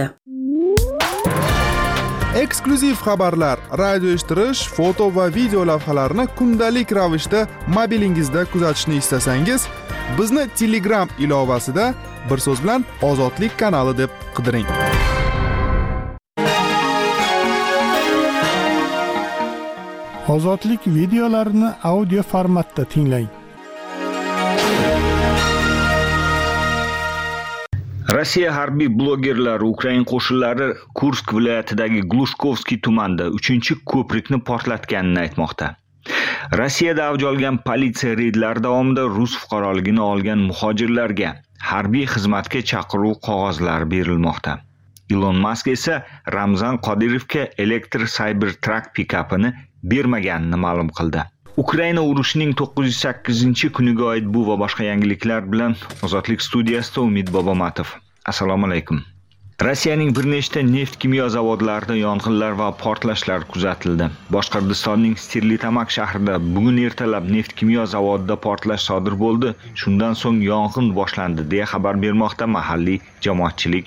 Eksklyuziv xabarlar, radio eshittirish, foto va video lavhalarni kundalik ravishda mobilingizda kuzatishni istasangiz, bizni Telegram ilovasida bir so'z bilan Ozodlik kanali deb qidiring. Ozodlik videolarini audio formatda tinglang. Rossiya harbiy blogerlari Ukraina qo'shinlari Kursk viloyatidagi Glushkovskiy tumanida uchinchi ko'prikni portlatganini aytmoqda. Rossiyada avj olgan politsiya reydlari davomida rus fuqaroligini olgan muhojirlarga harbiy xizmatga chaqiruv qog'ozlari berilmoqda. Elon Musk esa Ramzan Qodirovga elektr Cybertruck pikapini bermaganini ma'lum qildi. Ukraina urushining to'qqiz yuz sakkizinchi kuniga oid bu va boshqa yangiliklar bilan Ozodlik studiyasida Umid Bobomatov. Assalomu alaykum. Rossiyaning bir nechta neft kimyo zavodlarida yong'inlar va portlashlar kuzatildi. Boshqirdistonning Stirlitamak shahrida bugun ertalab neft kimyo zavodida portlash sodir bo'ldi. Shundan so'ng yong'in boshlandi, deya xabar bermoqda mahalliy jamoatchilik.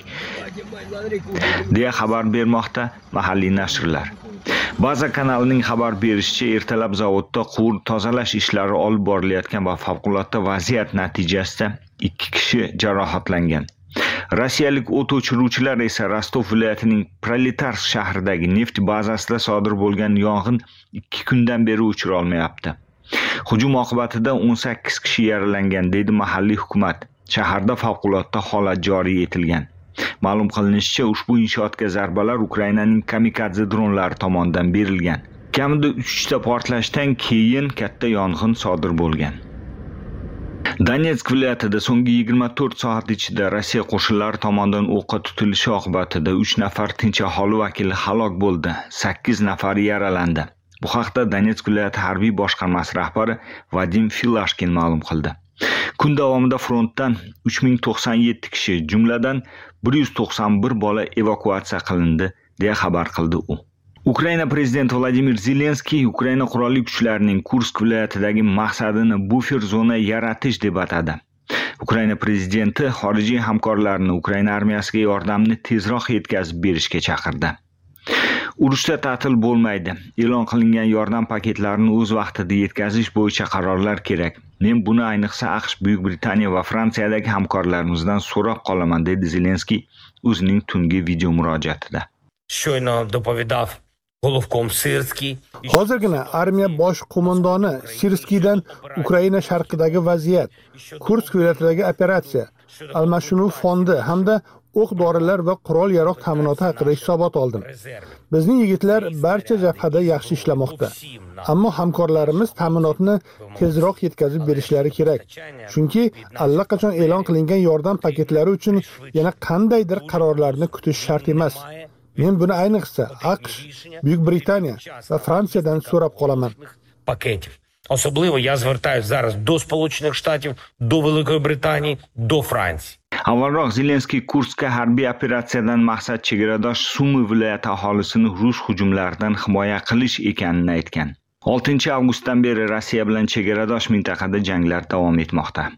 deya xabar bermoqda mahalliy nashrlar. Baza kanalining xabar berishicha, ertalab zavodda quvur tozalash ishlari olib borilayotgan va favqulodda vaziyat natijasida ikki kishi jarohatlangan. Rossiyalik o't o'chiruvchilar esa Rostov viloyatining Proletarsk shahridagi neft bazasida sodir bo'lgan yong'in ikki kundan beri o'chira olmayapti. Hujum oqibatida o'n sakkiz kishi yaralangan, deydi mahalliy hukumat. Shaharda favqulodda holat joriy etilgan. Ma'lum qilinishicha, ushbu inshootga zarbalar Ukrainaning kamikadze dronlari tomonidan berilgan. Kamida uchta portlashdan keyin katta yong'in sodir bo'lgan. Donetsk viloyatida so'nggi yigirma to'rt soat ichida Rossiya qo'shinlari tomonidan o'qqa tutilishi oqibatida uch nafar tinch aholi vakili halok bo'ldi, sakkiz nafari yaralandi. Bu haqda Donetsk viloyati harbiy boshqarmasi rahbari Vadim Filashkin ma'lum qildi. Kun davomida frontdan uch ming to'qson yetti kishi, jumladan bir yuz to'qson bir bola evakuatsiya qilindi, deya xabar qildi u. Ukraina prezidenti Vladimir Zelenskiy Ukraina qurolli kuchlarining Kursk viloyatidagi maqsadini bufer zona yaratish deb atadi. Ukraina prezidenti xorijiy hamkorlarni Ukraina armiyasiga yordamni tezroq yetkazib berishga chaqirdi. Urushda ta'til bo'lmaydi. E'lon qilingan yordam paketlarini o'z vaqtida yetkazish bo'yicha qarorlar kerak. Men buni ayniqsa AQSh, Buyuk Britaniya va Fransiyadagi hamkorlarimizdan so'rab qolaman, dedi Zelenskiy o'zining tungi video murojaatida. Щойно доповідав головком Sirskiy. Hozirgina armiya bosh qo'mondoni Sirskiydan Ukraina sharqidagi vaziyat, Kursk viloyatidagi operatsiya, almashinuv fondi hamda o'q-dorilar va qurol-yarog' ta'minoti haqida hisobot oldim. Bizning yigitlar barcha jabhada yaxshi ishlamoqda. Ammo hamkorlarimiz ta'minotni tezroq yetkazib berishlari kerak. Chunki allaqachon e'lon qilingan yordam paketlari uchun yana qandaydir qarorlarni kutish shart emas. Men buni ayniqsa AQSh, Buyuk Britaniya va Fransiyadan so'rab qolaman. Пакетів. Особливо я звертаюся зараз до Сполучених Штатів, до Великої Британії, до Франції. Avvalroq Zelenskiy Kurskka harbiy operatsiyadan maqsad chegaradosh Sumi viloyati aholisini rus hujumlaridan himoya qilish ekanini aytgan. oltinchi avgustdan beri Rossiya bilan chegaradosh mintaqada janglar davom etmoqda.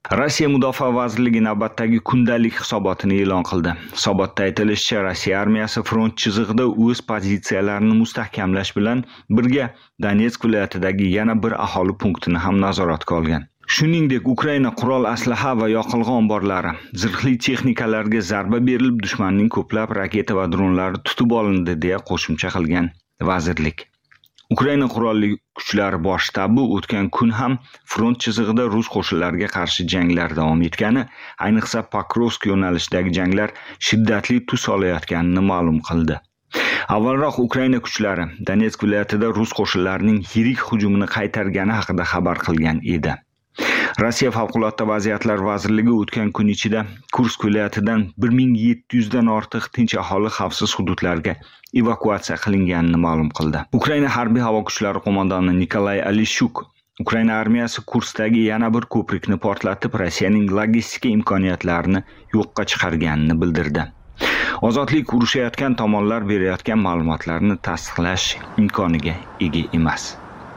Rossiya Mudofaa vazirligi navbatdagi kundalik hisobotini e'lon qildi. Hisobotda aytilishicha, Rossiya armiyasi front chizig'ida o'z pozitsiyalarini mustahkamlash bilan birga Donetsk viloyatidagi yana bir aholi punktini ham nazoratga olgan. Shuningdek, Ukraina qurol aslaha va yoqilg'i omborlari, zirhli texnikalarga zarba berilib, dushmanning ko'plab raketa va dronlari tutib olindi deya qo'shimcha qilgan vazirlik. Ukraina qurolli kuchlari bosh shtabi o'tgan kun ham front chizig'ida rus qo'shinlariga qarshi janglar davom etgani, ayniqsa Pokrovsk yo'nalishidagi janglar shiddatli tus olayotganini ma'lum qildi. Avvalroq Ukraina kuchlari Donetsk viloyatida rus qo'shinlarining yirik hujumini qaytargani haqida xabar qilgan edi. Rossiya favqulodda vaziyatlar vazirligi o'tgan kun ichida Kursk viloyatidan bir ming yetti yuz dan ortiq tinch aholi xavfsiz hududlarga evakuatsiya qilinganini ma'lum qildi. Ukraina harbiy havo kuchlari qo'mondoni Nikolay Alishuk Ukraina armiyasi Kurskdagi yana bir ko'prikni portlatib, Rossiyaning logistika imkoniyatlarini yo'qqa chiqarganini bildirdi. Ozodlik urushayotgan tomonlar berayotgan ma'lumotlarni tasdiqlash imkoniga ega emas.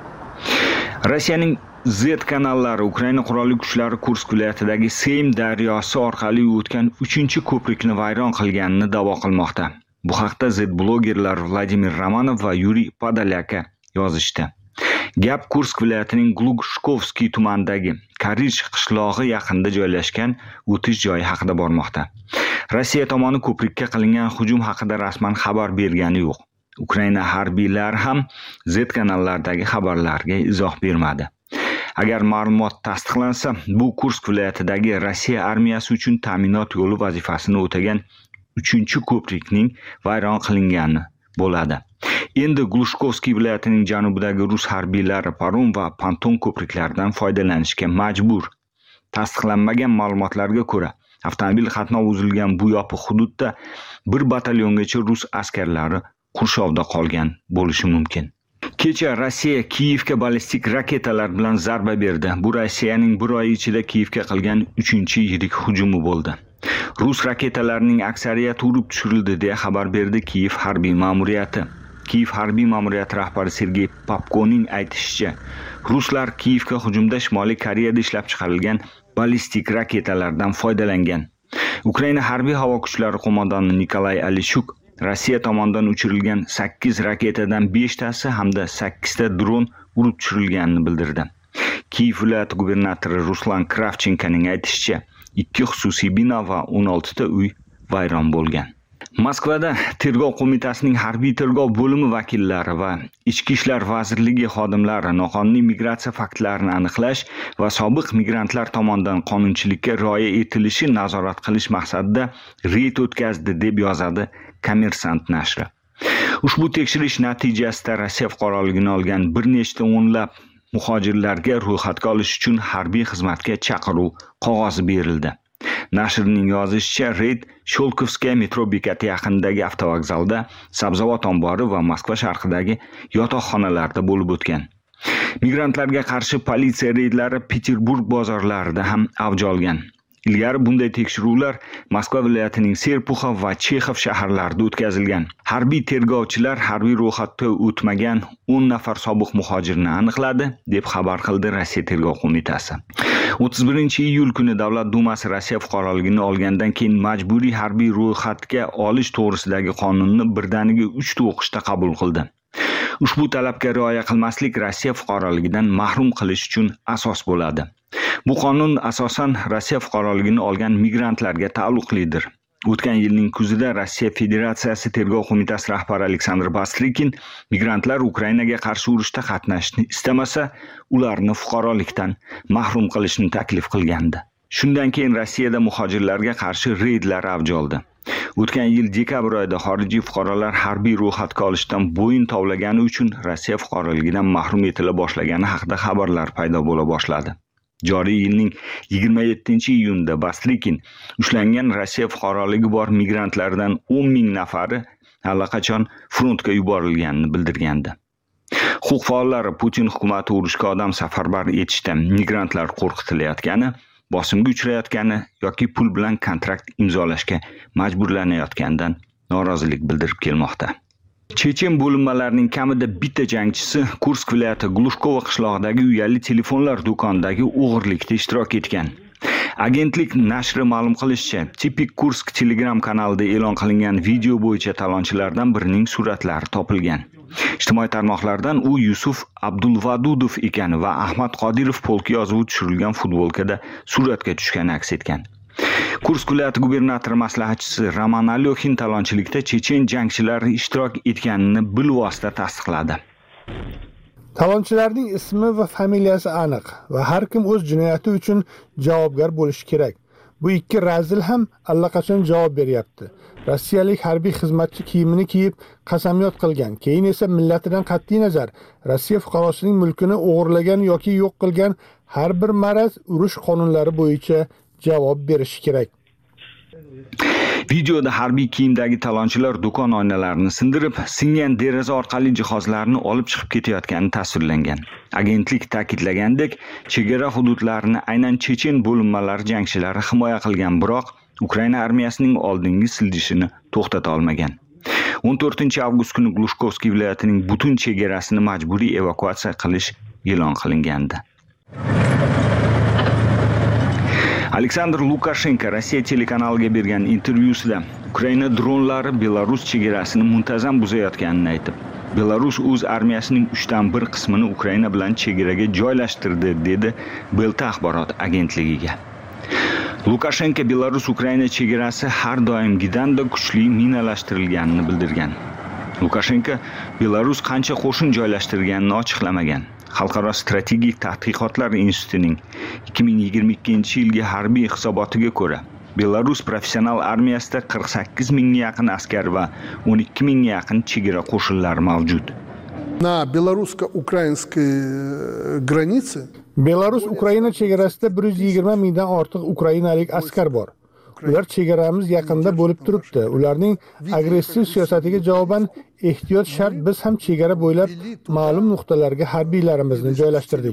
Rossiyaning Z kanallari Ukraina qurolli kuchlari Kursk viloyatidagi Seym daryosi orqali o'tgan uchinchi ko'prikni vayron qilganini da'vo qilmoqda. Bu haqda Z blogerlar Vladimir Romanov va Yuriy Podolyaka yozishdi. Gap Kursk viloyatining Glushkovskiy tumanidagi Karich qishlog'i yaqinida joylashgan o'tish joyi haqida bormoqda. Rossiya tomoni ko'prikka qilingan hujum haqida rasman xabar bergani yo'q. Ukraina harbiylari ham Z kanallardagi xabarlarga izoh bermadi. Agar ma'lumot tasdiqlansa, bu Kursk viloyatidagi Rossiya armiyasi uchun ta'minot yo'li vazifasini o'tagan uchinchi ko'prikning vayron qilingani bo'ladi. Endi Glushkovskiy viloyatining janubidagi rus harbiylari Parum va Panton ko'priklaridan foydalanishga majbur. Tasdiqlanmagan ma'lumotlarga ko'ra, avtomobil qatnovi uzilgan bu yopiq hududda bir batalyongacha rus askarlari qurshovda qolgan bo'lishi mumkin. Kecha Rossiya Kiyevga ballistik raketalar bilan zarba berdi. Bu Rossiyaning bir oy ichida Kiyevga qilgan uchinchi yirik hujumi bo'ldi. Rus raketalarining aksariyati urib tushirildi deya xabar berdi Kiyev harbiy ma'muriyati. Kiyev harbiy ma'muriyati rahbari Sergey Popkoning aytishicha, ruslar Kiyevga hujumda Shimoliy Koreyada ishlab chiqarilgan ballistik raketalardan foydalangan. Ukraina harbiy havo kuchlari qo'mondoni Nikolay Alishuk Rossiya tomonidan uchirilgan sakkiz raketadan besh tasi hamda sakkiz ta dron urib tushirilganini bildirdi. Kiyev viloyati gubernatori Ruslan Kravchenkoning aytishicha, ikki xususiy bino va o'n olti ta uy vayron bo'lgan. Moskvada tergov qo'mitasining harbiy tergov bo'limi vakillari va Ichki ishlar vazirligi xodimlari noqonuniy migratsiya faktlarini aniqlash va sobiq migrantlar tomonidan qonunchilikka rioya etilishi nazorat qilish maqsadida reyd o'tkazdi deb yozadi Kommersant nashri. Ushbu tekshirish natijasida Rossiya fuqaroligini olgan bir nechta o'nlab muhojirlarga ro'yxatga olish uchun harbiy xizmatga chaqiruv qog'ozi berildi. Nashrning yozishicha, reyd Sholkovskaya metro bekati yaqinidagi avtovokzalda, sabzavot ombori va Moskva sharqidagi yotoqxonalarda bo'lib o'tgan. Migrantlarga qarshi politsiya reydlari Peterburg bozorlarida ham avj olgan. Ilgari bunday tekshiruvlar Moskva viloyatining Serpuxa va Chexov shaharlarida o'tkazilgan. Harbiy tergovchilar harbiy ro'yxatda o'tmagan o'n nafar sobiq muhojirni aniqladi, deb xabar qildi Rossiya tergov qo'mitasi. o'ttiz birinchi iyul kuni Davlat dumasi Rossiya fuqaroligini olgandan keyin majburiy harbiy ro'yxatga olish to'g'risidagi qonunni birdaniga uch ta o'qishda qabul qildi. Ushbu talabga rioya qilmaslik Rossiya fuqaroligidan mahrum qilish uchun asos bo'ladi. Bu qonun asosan Rossiya fuqaroligini olgan migrantlarga taalluqlidir. O'tgan yilning kuzida Rossiya Federatsiyasi tergov qo'mitasi rahbari Aleksandr Bastrikin migrantlar Ukrainaga qarshi urushda qatnashishni istamasa, ularni fuqarolikdan mahrum qilishni taklif qilgandi. Shundan keyin Rossiyada muhojirlarga qarshi reydlar avj oldi. O'tgan yil dekabr oyida xorijiy fuqarolar harbiy ro'yxatga olishdan bo'yin tovlagani uchun Rossiya fuqaroligidan mahrum etila boshlagani haqida xabarlar paydo bo'la boshladi. Joriy yilning yigirma yettinchi iyunida Bastrikin ushlangan Rossiya fuqaroligi bor migrantlardan o'n ming nafari allaqachon frontga yuborilganini bildirgandi. Huquq faollari Putin hukumati urushga odam safarbar etishda migrantlar qo'rqitilayotgani, bosimga uchrayotgani yoki pul bilan kontrakt imzolashga majburlanayotganidan norozilik bildirib kelmoqda. Chechen bo'linmalarining kamida bitta jangchisi Kursk viloyati Glushkova qishlog'idagi uyali telefonlar do'konidagi o'g'irlikda ishtirok etgan. Agentlik nashri ma'lum qilishicha, Tipik Kursk Telegram kanalida e'lon qilingan video bo'yicha talonchilardan birining suratlari topilgan. Ijtimoiy tarmoqlardan u Yusuf Abdulvadudov ekani va Ahmad Qodirov polki yozuvi tushirilgan futbolkada suratga tushgani aks etgan. Kursk viloyati gubernatori maslahatchisi Roman Alyokhin talonchilikda chechen jangchilar ishtirok etganini bilvosita tasdiqladi. Talonchilarning ismi va familiyasi aniq va har kim o'z jinoyati uchun javobgar bo'lishi kerak. Bu ikki razil ham allaqachon javob beryapti. Rossiyalik harbiy xizmatchi kiyimini kiyib qasamyod qilgan, keyin esa millatidan qat'iy nazar Rossiya fuqarosining mulkini o'g'irlagan yoki yo'q qilgan har bir maraz urush qonunlari bo'yicha javob berishi kerak. Videoda harbiy kiyimdagi talonchilar do'kon oynalarini sindirib, singan deraza orqali jihozlarni olib chiqib ketayotgani tasvirlangan. Agentlik ta'kidlagandek, chegara hududlarini aynan chechen bo'linmalari jangchilari himoya qilgan, biroq Ukraina armiyasining oldingi siljishini to'xtata olmagan. o'n to'rtinchi avgust kuni Glushkovskiy viloyatining butun chegarasini majburiy evakuatsiya qilish e'lon qilingandi. Aleksandr Lukashenko Rossiya telekanaliga bergan intervyusida Ukraina dronlari Belarus chegarasini muntazam buzayotganini aytib, Belarus o'z armiyasining uchdan bir qismini Ukraina bilan chegaraga joylashtirdi, dedi Belta axborot agentligiga. Lukashenko Belarus Ukraina chegarasi har doimgidanda kuchli minalashtirilganini bildirgan. Lukashenko Belarus qancha qo'shin joylashtirganini ochiqlamagan. Xalqaro strategik tadqiqotlar institutining ikki ming yigirma ikkinchi yilgi harbiy hisobotiga ko'ra, Belarus professional armiyasida qirq sakkiz mingga yaqin askar va o'n ikki mingga yaqin chegara qo'shinlari mavjud. На белорусско-украинской границе Belarus Ukraina chegarasida bir yuz yigirma mingdan ortiq ukrainalik askar bor. Ular chegaramiz yaqinda bo'lib turibdi. Ularning agressiv siyosatiga javoban ehtiyot shart biz ham chegara bo'ylab ma'lum nuqtalarga harbiylarimizni joylashtirdik.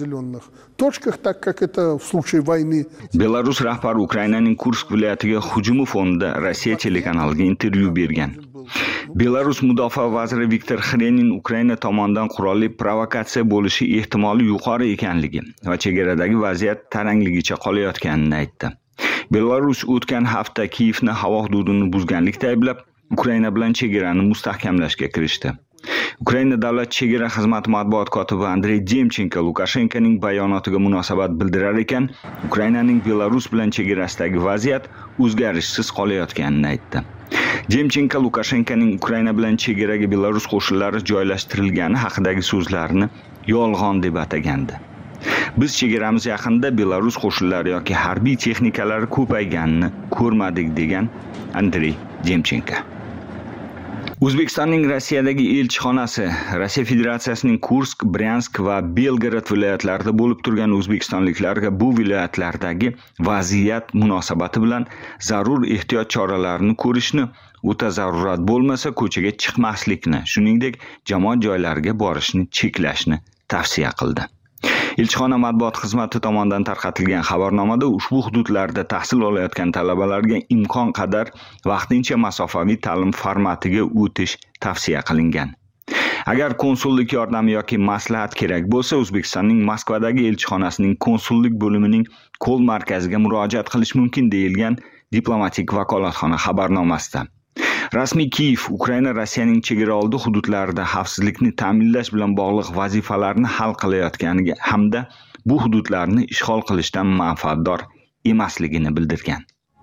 Belarus rahbari Ukrainaning Kursk viloyatiga hujumi fonida Rossiya telekanaliga intervyu bergan. Belarus mudofaa vaziri Viktor Xrenin Ukraina tomonidan qurolli provokatsiya bo'lishi ehtimoli yuqori ekanligi va chegaradagi vaziyat tarangligicha qolayotganini aytdi. Belarus o'tgan hafta Kiyevni havo hududini buzganlikda ayblab, Ukraina bilan chegarani mustahkamlashga kirishdi. Ukraina davlat chegara xizmati matbuot kotibi Andrey Demchenko Lukashenkoning bayonotiga munosabat bildirar ekan, Ukrainaning Belarus bilan chegarasidagi vaziyat o'zgarishsiz qolayotganini aytdi. Demchenko Lukashenkoning Ukraina bilan chegaraga Belarus qo'shinlari joylashtirilgani haqidagi so'zlarini yolg'on deb atagandi. Biz chegaramiz yaqinida Belarus qo'shinlari yoki harbiy texnikalari ko'payganini ko'rmadik, degan Andrey Demchenko. O'zbekistonning Rossiyadagi elchixonasi Rossiya Federatsiyasining Kursk, Bryansk va Belgorod viloyatlarida bo'lib turgan o'zbekistonliklarga bu viloyatlardagi vaziyat munosabati bilan zarur ehtiyot choralarini ko'rishni, o'ta zarurat bo'lmasa ko'chaga chiqmaslikni, shuningdek jamoat joylariga borishni cheklashni tavsiya qildi. Elchixona matbuot xizmati tomonidan tarqatilgan xabarnomada ushbu hududlarda tahsil olayotgan talabalarga imkon qadar vaqtincha masofaviy ta'lim formatiga o'tish tavsiya qilingan. Agar konsullik yordami yoki maslahat kerak bo'lsa, O'zbekistonning Moskvadagi elchixonasining konsullik bo'limining Ko'l markaziga murojaat qilish mumkin, deyilgan diplomatik vakolatxona xabarnomasida. Rasmiy Kiyev Ukraina Rossiyaning chegaraoldi hududlarida xavfsizlikni ta'minlash bilan bog'liq vazifalarni hal qilayotganiga hamda bu hududlarni ishg'ol qilishdan manfaatdor emasligini bildirgan.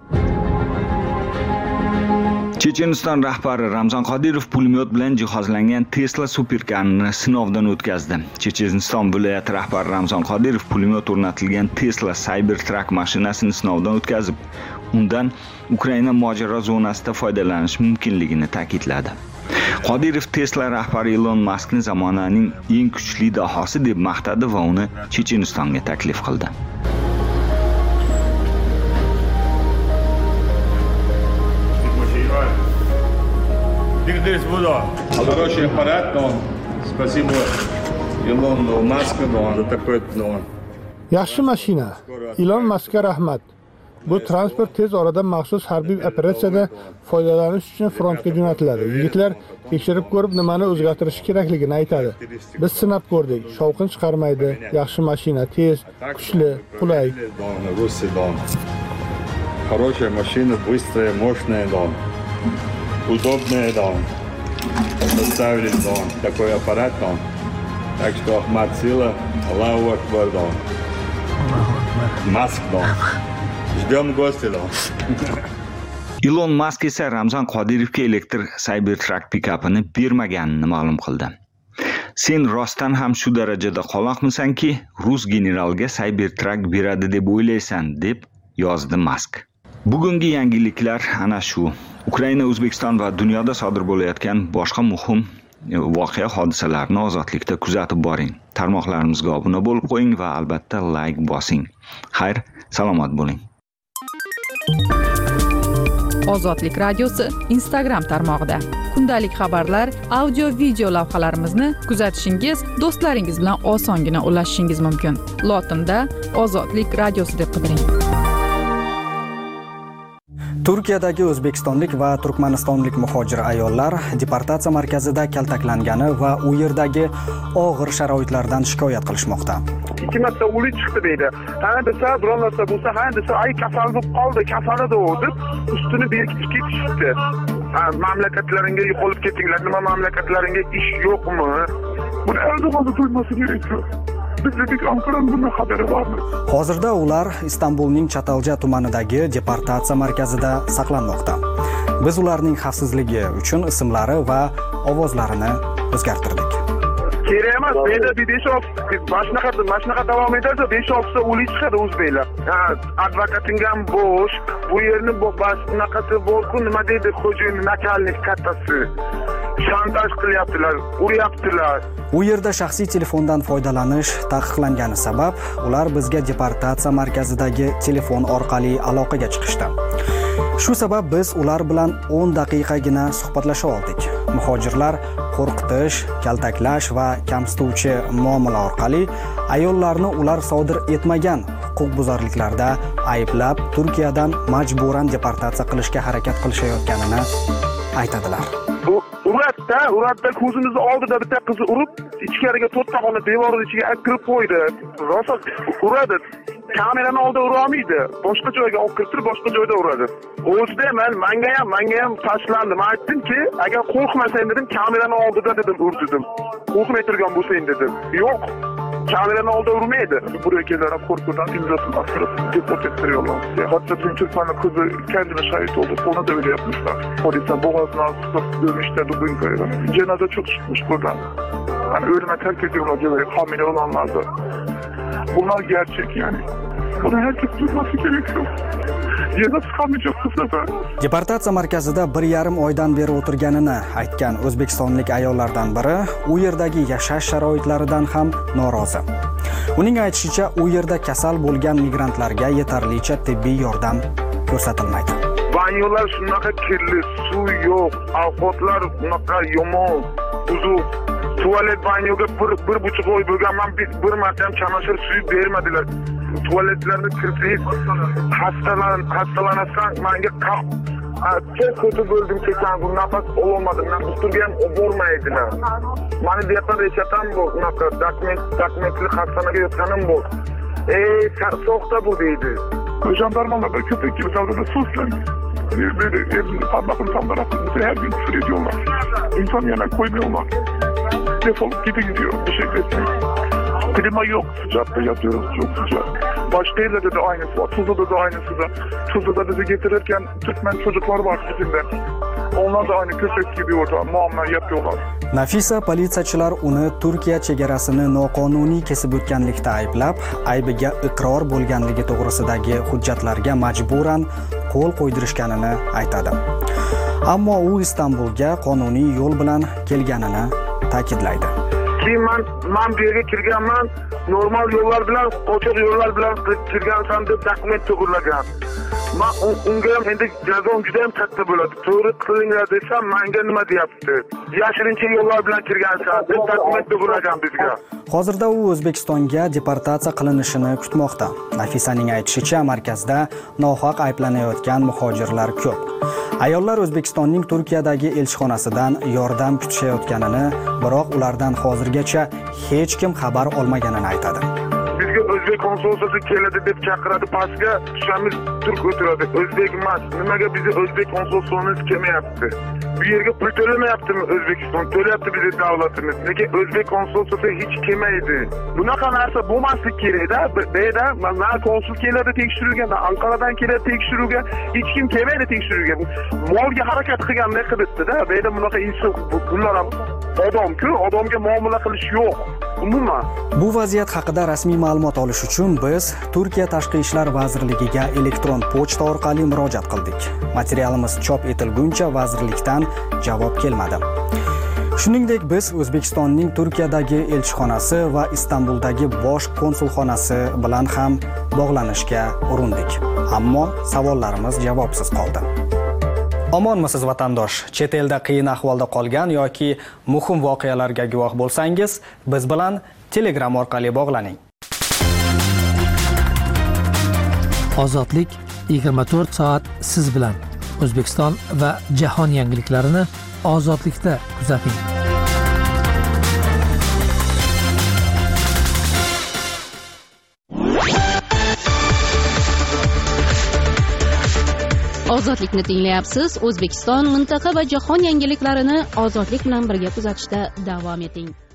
Checheniston rahbari Ramzan Qodirov pulemyot bilan jihozlangan Tesla superkarni sinovdan o'tkazdi. Checheniston viloyati rahbari Ramzan Qodirov pulemyot o'rnatilgan Tesla Cybertruck mashinasini sinovdan o'tkazib, undan Ukraina mojaro zonasida foydalanish mumkinligini ta'kidladi. Qodirov Tesla rahbari Elon Muskni zamonaning eng kuchli dahosi deb maqtadi va uni Chechenistonga taklif qildi. Хороший аппарат, но спасибо Илону Маску, но он такой, но Yaxshi mashina. Elon Muskga rahmat. Bu transport tez orada maxsus harbiy operatsiyada foydalanish uchun frontga jo'natiladi. Yigitlar tekshirib ko'rib, nimani o'zgartirish kerakligini aytadi. Biz sinab ko'rdik. Shovqin chiqarmaydi, yaxshi mashina, tez, kuchli, qulay. Хорошая машина, быстрая, мощная, да. Удобная, да. Поставили, да. Такой аппарат, да. Так что Ахмад Сила, Аллаху Акбар, да. Маск, да. Ждем гостей, да. Ilon Mask esa Ramzan Qodirovga elektr Cybertruck pikapini bermaganini ma'lum qildi. Sen rostdan ham shu darajada qoloqmisanki, rus generalga Cybertruck beradi deb o'ylaysan, deb yozdi Mask. Bugungi yangiliklar ana shu. Ukraina, O'zbekiston va dunyoda sodir bo'layotgan boshqa muhim voqea hodisalarni ozodlikda kuzatib boring. Tarmoqlarimizga obuna bo'lib qo'ying va albatta like bosing. Xayr, salomat bo'ling. Ozodlik radiosi Instagram tarmog'ida kundalik xabarlar, audio, video lavhalarimizni kuzatishingiz, do'stlaringiz bilan osongina ulashishingiz mumkin. Lotinda Ozodlik radiosi deb qidiring. Turkiyadagi o'zbekistonlik va turkmanistonlik muhojir ayollar deportatsiya markazida kaltaklangani va u yerdagi og'ir sharoitlardan shikoyat qilishmoqda. ikki marta o'lik chiqdi deydi. Ha desa, biror narsa bo'lsa, ha desa, ay kasal bo'lib qoldi, kasalida u deb ustini berkitib ketishdi. Ha, mamlakatlaringga yo'qolib ketinglar, nima mamlakatlaringga ish yo'qmi? Buni Erdo'g'on to'ymasi kerak. Hozirda ular Istanbulning Chatalja tumanidagi deportatsiya markazida saqlanmoqda. Biz ularning xavfsizligi uchun ismlari va ovozlarini o'zgartirdik. Kerak emas, menda besh olti mashnaqa mashnaqa davom etadi, besh olti o'lik chiqadi o'zbeklar. Ha, advokating ham bo'sh, bu yerni bas unaqasi bor-ku, nima deydi, xo'jayin nakallik kattasi. Shantaj qilyaptilar, uryaptilar. U yerda shaxsiy telefondan foydalanish taqiqlangani sabab ular bizga deportatsiya markazidagi telefon orqali aloqaga chiqishdi. Shu sabab biz ular bilan o'n daqiqagina suhbatlasha oldik. Muhojirlar qo'rqitish, kaltaklash va kamsituvchi muomala orqali ayollarni ular sodir etmagan huquqbuzarliklarda ayblab, Turkiyadan majburan deportatsiya qilishga harakat qilishayotganini aytadilar. Uratda, uratda ko'zimizni oldida bitta qizni urib, ichkariga to'rtta xona devorning ichiga kirib qo'ydi. Rosa uradi. Kamerani oldida ura olmaydi. Boshqa joyga olib kirib, boshqa joyda uradi. O'zida men menga ham, menga ham tashlandim. Aytdimki, agar qo'rqmasang dedim, kamerani oldida dedim, urdim. Qo'rqmay turgan bo'lsang dedim. Yo'q. Kamerani oldida urmaydi. Buraya kelib korkudan imzasını astırıp deport ettiriyorlar. Hatta tüm Türkmenli kızı kendine şahit oldu. Ona da öyle yapmışlar. Polise boğazına sıkıp dövmüşler dubin kayıda. Cenaze çok çıkmış buradan. Yani ölüme terk ediyorlar diye hamile olanlar da. Bunlar gerçek yani. Bunu herkes duyması gerekiyor. Deportatsiya markazida bir yarim oydan beri o'tirganini aytgan o'zbekistonlik ayollardan biri u yerdagi yashash sharoitlaridan ham norozi. Uning aytishicha, u yerda kasal bo'lgan migrantlarga yetarlicha tibbiy yordam ko'rsatilmaydi. Banyolar shunaqa kirli, suv yo'q, ovqatlar unaqa yomon, buzuq. Tuvalet banyoga bir bir buçuk oy bo'lganman, bir marta ham chamashir suvi bermadilar. Tuvaletlarni kirsangiz hastalan hastalanasan, menga qaq çok kötü böldüm kekan bu nafas olmadım. Ben usturga ham bormaydilar. Mani deyapman rechatam bu, unaqa dokument dokumentli xastanaga yotganim bu. Ey, so'xta bu deydi. Jandarmalar da köpek gibi davranıyor, suslayın. Böyle elini parmakını sallarak her gün küfür ediyorlar. İnsan yana koymuyorlar. Defolup gidi gidiyor, bir şey etmeyin. Klima yok, sıcakta yatıyoruz, çok sıcak. Başka yerlerde de aynısı var, Tuzla'da da aynısı da. Tuzla'da bizi getirirken Türkmen çocuklar var bizimle. Onlar da aynı köpek gibi orada muamele yapıyorlar. Nafisa politsiyachilar uni Turkiya chegarasini noqonuniy kesib o'tganlikda ayblab, aybiga iqror bo'lganligi to'g'risidagi hujjatlarga majburan qo'l qo'ydirishganini aytadi. Ammo u Istanbulga qonuniy yo'l bilan kelganini ta'kidlaydi. Keyin men men bu yerga kirganman, normal yo'llar bilan, qochoq yo'llar bilan kirgansan deb dokument to'g'irlagan. Men unga ham endi jazom juda ham katta bo'ladi. To'g'ri qilinglar desam, menga nima deyapti? Yashirincha yo'llar bilan kirgansan deb dokument to'g'irlagan bizga. Hozirda u O'zbekistonga deportatsiya qilinishini kutmoqda. Nafisaning aytishicha, markazda nohaq ayblanayotgan muhojirlar ko'p. Ayollar O'zbekistonning Turkiyadagi elchixonasidan yordam kutishayotganini, biroq ulardan hozirgacha hech kim xabar olmaganini aytadi. Bizga O'zbek konsulxonasi keladi deb chaqiradi, pastga tushamiz, turk o'tiradi. O'zbek emas. Nimaga bizni O'zbek konsulxonasi kelmayapti? Bu yerga pul to'lamayaptimi O'zbekiston? To'layapti bizni davlatimiz. Nega O'zbek konsulxonasi hech kelmaydi? Bunaqa narsa bo'lmaslik kerak-da. Beda mana konsul keladi tekshiruvga, Anqaradan keladi tekshiruvga, hech kim kelmaydi tekshiruvga. Molga harakat qilgandek qilibdi-da. Beda bunaqa inson bular ham odam-ku, odamga muomala qilish yo'q. Umuman. Bu vaziyat haqida rasmiy ma'lumot olish uchun biz Turkiya Tashqi ishlar vazirligiga elektron pochta orqali murojaat qildik. Materialimiz chop etilguncha vazirlikdan javob kelmadi. Shuningdek, biz O'zbekistonning Turkiyadagi elchixonasi va Istanbuldagi bosh konsulxonasi bilan ham bog'lanishga urindik. Ammo savollarimiz javobsiz qoldi. Omonmisiz vatandosh? Chet elda qiyin ahvolda qolgan yoki muhim voqealarga guvoh bo'lsangiz, biz bilan Telegram orqali bog'laning. Ozodlik yigirma to'rt soat siz bilan. O'zbekiston va jahon yangiliklarini ozodlikda kuzating. Ozodlikni tinglayapsiz. O'zbekiston, mintaqa va jahon yangiliklarini ozodlik bilan birga kuzatishda davom eting.